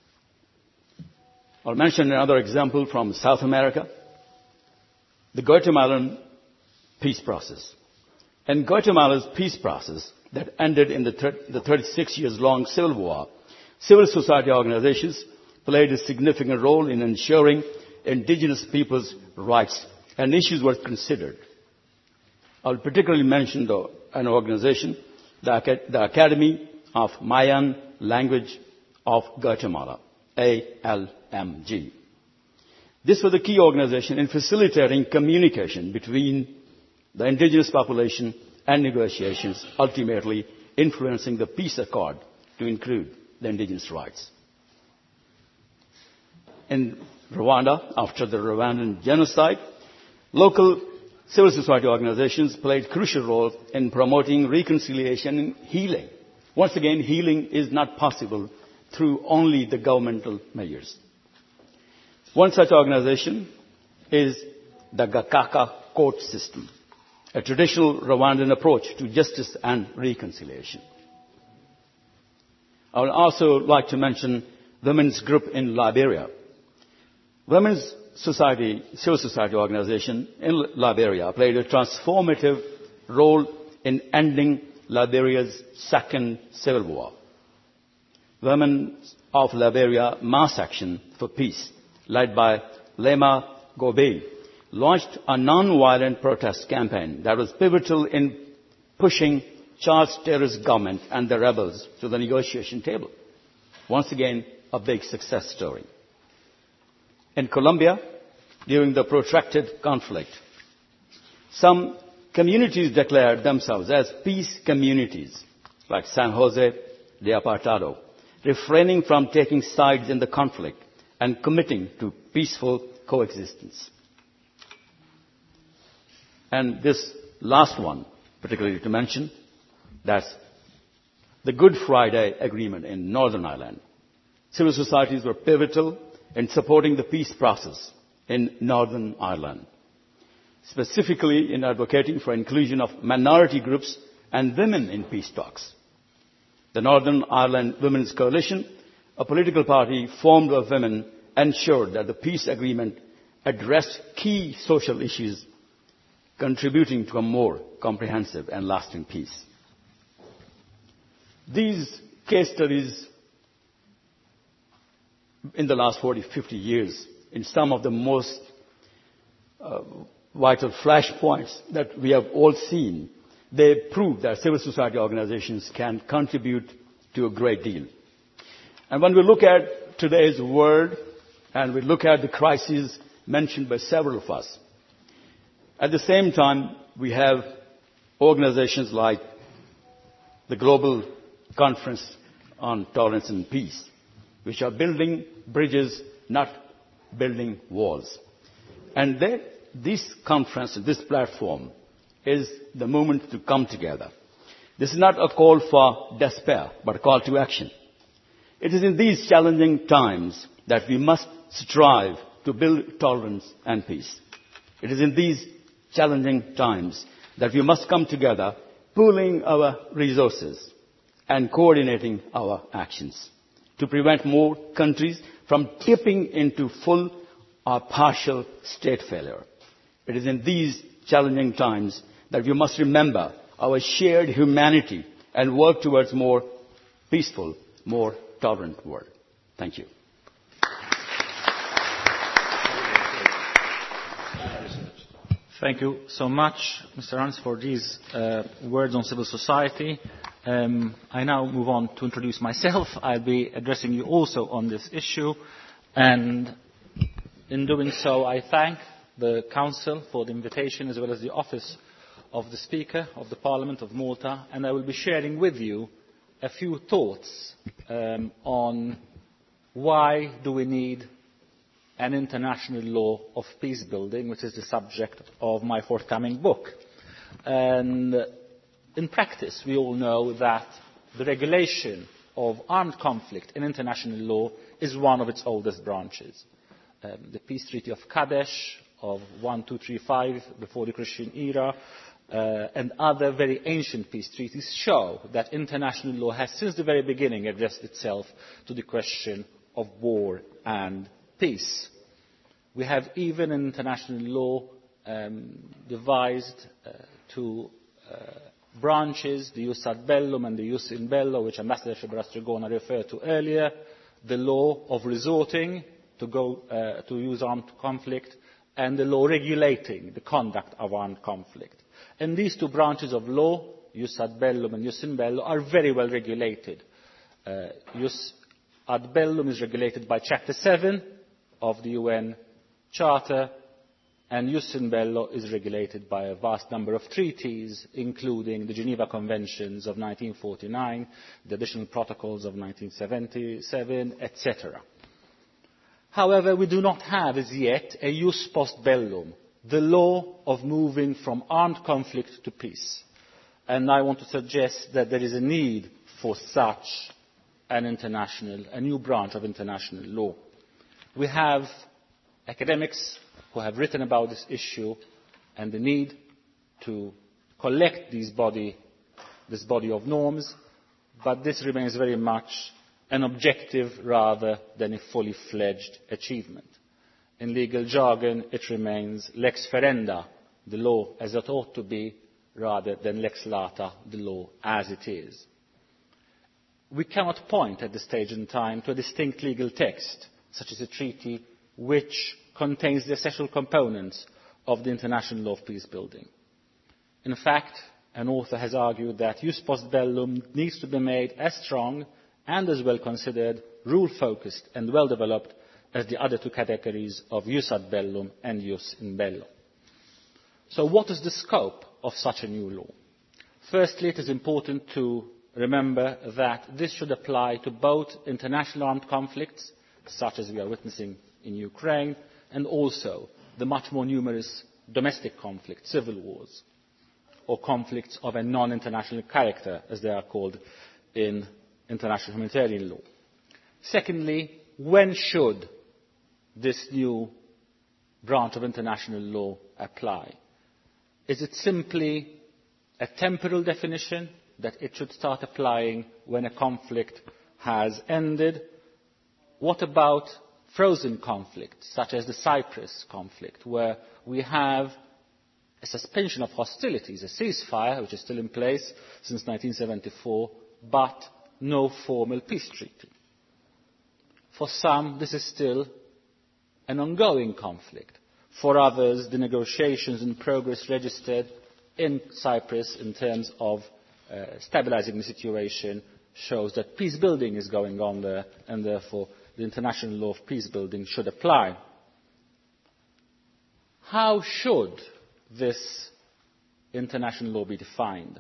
I'll mention another example from South America, the Guatemalan peace process. In Guatemala's peace process that ended in the, thir- the thirty-six years long civil war, civil society organizations played a significant role in ensuring indigenous peoples' rights and issues were considered. I'll particularly mention the, an organization, the, the Academy of Mayan Language of Guatemala, A L M G. This was a key organization in facilitating communication between the indigenous population and negotiations, ultimately influencing the peace accord to include the indigenous rights. In Rwanda, after the Rwandan genocide, local civil society organizations played a crucial role in promoting reconciliation and healing. Once again, healing is not possible through only the governmental measures. One such organization is the Gakaka court system, a traditional Rwandan approach to justice and reconciliation. I would also like to mention women's group in Liberia. Women's society, civil society organization in Liberia played a transformative role in ending Liberia's second civil war. Women of Liberia Mass Action for Peace, led by Lema Gobe, launched a non-violent protest campaign that was pivotal in pushing Charles Taylor's government and the rebels to the negotiation table. Once again, a big success story. In Colombia, during the protracted conflict, some communities declared themselves as peace communities, like San Jose de Apartado, refraining from taking sides in the conflict and committing to peaceful coexistence. And this last one, particularly to mention, that's the Good Friday Agreement in Northern Ireland. Civil societies were pivotal in supporting the peace process in Northern Ireland, specifically in advocating for inclusion of minority groups and women in peace talks. The Northern Ireland Women's Coalition, a political party formed of women, ensured that the peace agreement addressed key social issues contributing to a more comprehensive and lasting peace. These case studies in the last forty, fifty years, in some of the most uh, vital flashpoints that we have all seen, they prove that civil society organizations can contribute to a great deal. And when we look at today's world, and we look at the crises mentioned by several of us, at the same time, we have organizations like the Global Conference on Tolerance and Peace, which are building bridges, not building walls. And they, this conference, this platform, is the moment to come together. This is not a call for despair, but a call to action. It is in these challenging times that we must strive to build tolerance and peace. It is in these challenging times that we must come together, pooling our resources and coordinating our actions to prevent more countries from tipping into full or partial state failure. It is in these challenging times that we must remember our shared humanity and work towards a more peaceful, more tolerant world. Thank you. Thank you so much, Mister Hans, for these uh, words on civil society. Um, I now move on to introduce myself. I'll be addressing you also on this issue. And in doing so, I thank the Council for the invitation, as well as the Office of the Speaker of the Parliament of Malta. And I will be sharing with you a few thoughts um, on why do we need an international law of peace building, which is the subject of my forthcoming book. And in practice, we all know that the regulation of armed conflict in international law is one of its oldest branches. Um, the Peace Treaty of Kadesh of twelve thirty-five, before the Christian era, uh, and other very ancient peace treaties show that international law has since the very beginning addressed itself to the question of war and peace. We have even in international law um, devised uh, two uh, branches, the jus ad bellum and the jus in bello, which Ambassador Shebrastrigona referred to earlier, the law of resorting to, go, uh, to use armed conflict, and the law regulating the conduct of armed conflict. And these two branches of law, jus ad bellum and jus in bello, are very well regulated. Uh, jus ad bellum is regulated by Chapter seven of the U N Charter, and jus in bello is regulated by a vast number of treaties, including the Geneva Conventions of nineteen forty-nine, the additional protocols of nineteen seventy-seven, et cetera. However, we do not have as yet a jus post bellum, the law of moving from armed conflict to peace. And I want to suggest that there is a need for such an international, a new branch of international law. We have academics who have written about this issue and the need to collect these body, this body of norms, but this remains very much an objective rather than a fully fledged achievement. In legal jargon, it remains lex ferenda, the law as it ought to be, rather than lex lata, the law as it is. We cannot point at this stage in time to a distinct legal text, such as a treaty, which contains the essential components of the international law of peace building. In fact, an author has argued that jus post bellum needs to be made as strong and as well considered, rule-focused and well-developed as the other two categories of jus ad bellum and jus in bello. So what is the scope of such a new law? Firstly, it is important to remember that this should apply to both international armed conflicts, such as we are witnessing in Ukraine, and also the much more numerous domestic conflicts, civil wars, or conflicts of a non-international character, as they are called in international humanitarian law. Secondly, when should this new branch of international law apply? Is it simply a temporal definition that it should start applying when a conflict has ended? What about frozen conflicts, such as the Cyprus conflict, where we have a suspension of hostilities, a ceasefire, which is still in place since nineteen seventy-four, but no formal peace treaty. For some, this is still an ongoing conflict. For others, the negotiations and progress registered in Cyprus in terms of uh, stabilising the situation shows that peace building is going on there, and therefore the international law of peace building should apply. How should this international law be defined?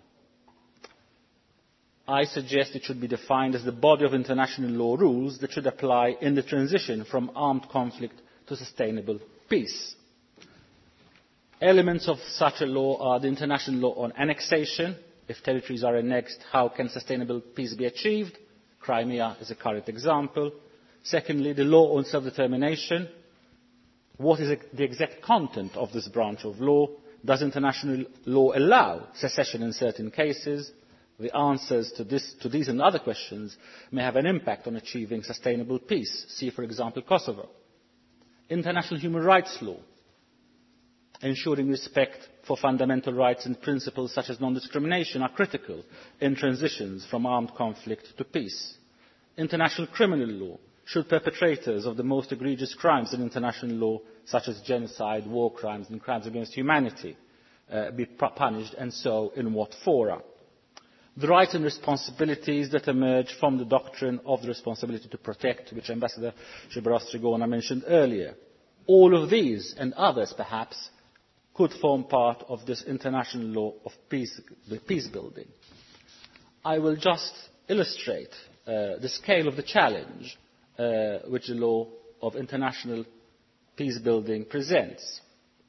I suggest it should be defined as the body of international law rules that should apply in the transition from armed conflict to sustainable peace. Elements of such a law are the international law on annexation. If territories are annexed, how can sustainable peace be achieved? Crimea is a current example. Secondly, the law on self-determination. What is the exact content of this branch of law? Does international law allow secession in certain cases? The answers to, this, to these and other questions may have an impact on achieving sustainable peace. See, for example, Kosovo. International human rights law, ensuring respect for fundamental rights and principles such as non-discrimination are critical in transitions from armed conflict to peace. International criminal law, should perpetrators of the most egregious crimes in international law, such as genocide, war crimes and crimes against humanity, uh, be punished, and so in what fora? The rights and responsibilities that emerge from the doctrine of the responsibility to protect, which Ambassador Xiberos-Trigona mentioned earlier. All of these, and others perhaps, could form part of this international law of peace, peace building. I will just illustrate uh, the scale of the challenge uh, which the law of international peace building presents.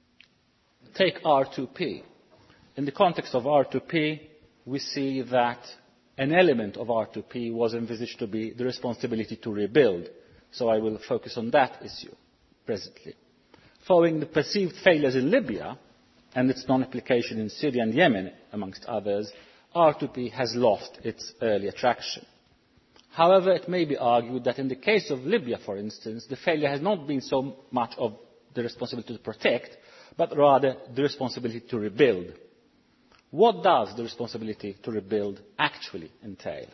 Take R two P. In the context of R two P, we see that an element of R two P was envisaged to be the responsibility to rebuild. So I will focus on that issue presently. Following the perceived failures in Libya and its non-application in Syria and Yemen, amongst others, R two P has lost its early attraction. However, it may be argued that in the case of Libya, for instance, the failure has not been so much of the responsibility to protect, but rather the responsibility to rebuild. What does the responsibility to rebuild actually entail?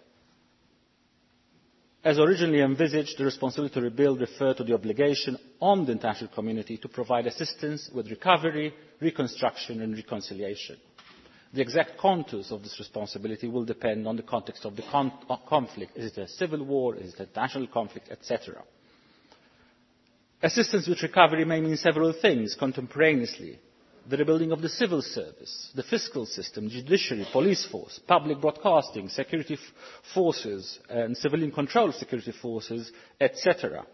As originally envisaged, the responsibility to rebuild referred to the obligation on the international community to provide assistance with recovery, reconstruction and reconciliation. The exact contours of this responsibility will depend on the context of the con conflict. Is it a civil war? Is it a national conflict? et cetera. Assistance with recovery may mean several things contemporaneously. The rebuilding of the civil service, the fiscal system, judiciary, police force, public broadcasting, security forces and civilian control of security forces, et cetera.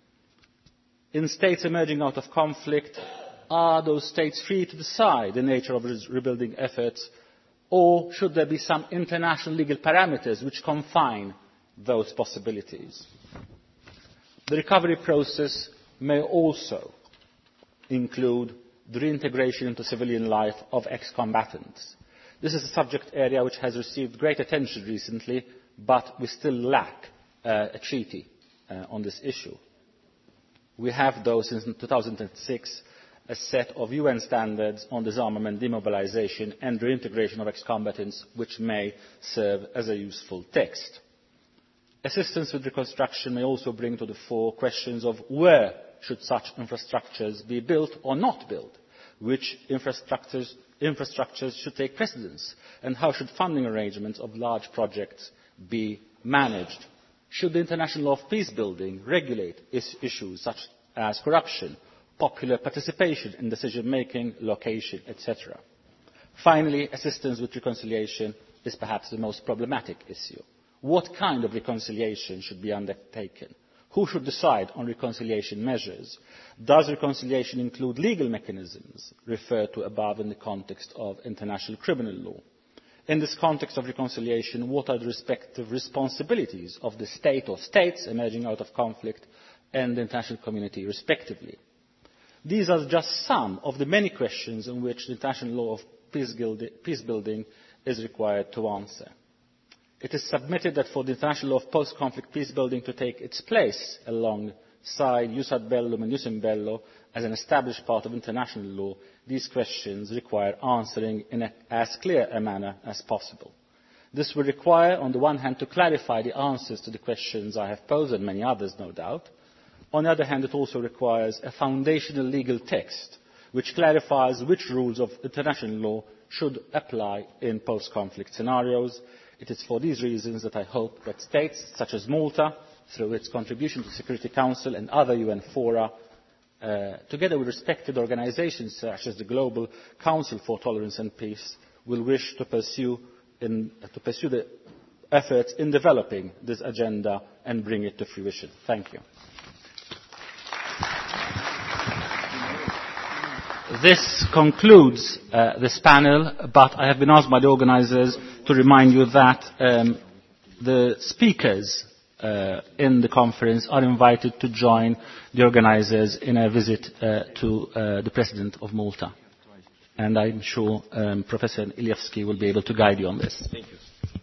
In states emerging out of conflict, are those states free to decide the nature of rebuilding efforts, or should there be some international legal parameters which confine those possibilities? The recovery process may also include the reintegration into civilian life of ex-combatants. This is a subject area which has received great attention recently, but we still lack uh, a treaty uh, on this issue. We have, though, since two thousand six, a set of U N standards on disarmament, demobilisation and reintegration of ex-combatants, which may serve as a useful text. Assistance with reconstruction may also bring to the fore questions of where should such infrastructures be built or not built, which infrastructures, infrastructures should take precedence, and how should funding arrangements of large projects be managed. Should the international law of peace building regulate is issues such as corruption, popular participation in decision making, location, et cetera. Finally, assistance with reconciliation is perhaps the most problematic issue. What kind of reconciliation should be undertaken? Who should decide on reconciliation measures? Does reconciliation include legal mechanisms referred to above in the context of international criminal law? In this context of reconciliation, what are the respective responsibilities of the state or states emerging out of conflict and the international community respectively? These are just some of the many questions on which the international law of peace building is required to answer. It is submitted that for the international law of post-conflict peace building to take its place alongside side jus ad bellum and jus in bello as an established part of international law, these questions require answering in a, as clear a manner as possible. This will require, on the one hand, to clarify the answers to the questions I have posed, and many others, no doubt. On the other hand, it also requires a foundational legal text which clarifies which rules of international law should apply in post-conflict scenarios. It is for these reasons that I hope that states such as Malta, through its contribution to the Security Council and other U N fora, uh, together with respected organisations such as the Global Council for Tolerance and Peace, will wish to pursue, in, uh, to pursue the efforts in developing this agenda and bring it to fruition. Thank you. This concludes uh, this panel, but I have been asked by the organisers to remind you that um, the speakers uh, in the conference are invited to join the organisers in a visit uh, to uh, the President of Malta. And I'm sure um, Professor Ilievski will be able to guide you on this. Thank you.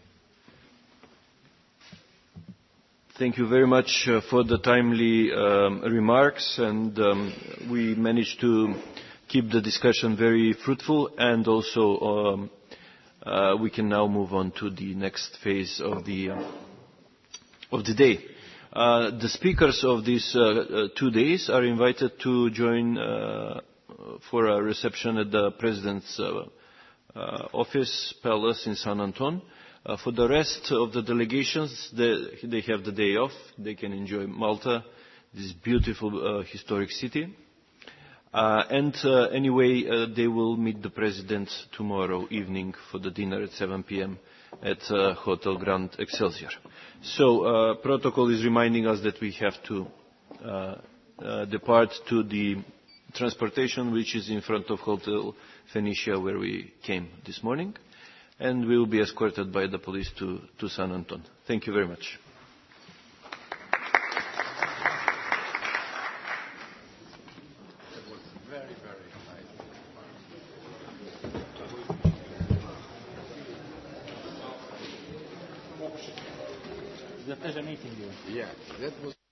Thank you very much uh, for the timely um, remarks, and um, we managed to keep the discussion very fruitful, and also um, uh, we can now move on to the next phase of the uh, of the day. Uh, the speakers of these uh, uh, two days are invited to join uh, for a reception at the President's uh, uh, office palace in San Anton. Uh, for the rest of the delegations, they, they have the day off. They can enjoy Malta, this beautiful uh, historic city. Uh, and uh, anyway, uh, they will meet the President tomorrow evening for the dinner at seven p m at uh, Hotel Grand Excelsior. So uh, protocol is reminding us that we have to uh, uh, depart to the transportation which is in front of Hotel Phoenicia where we came this morning, and we will be escorted by the police to, to San Anton. Thank you very much. It's a pleasure meeting you. Yeah, that was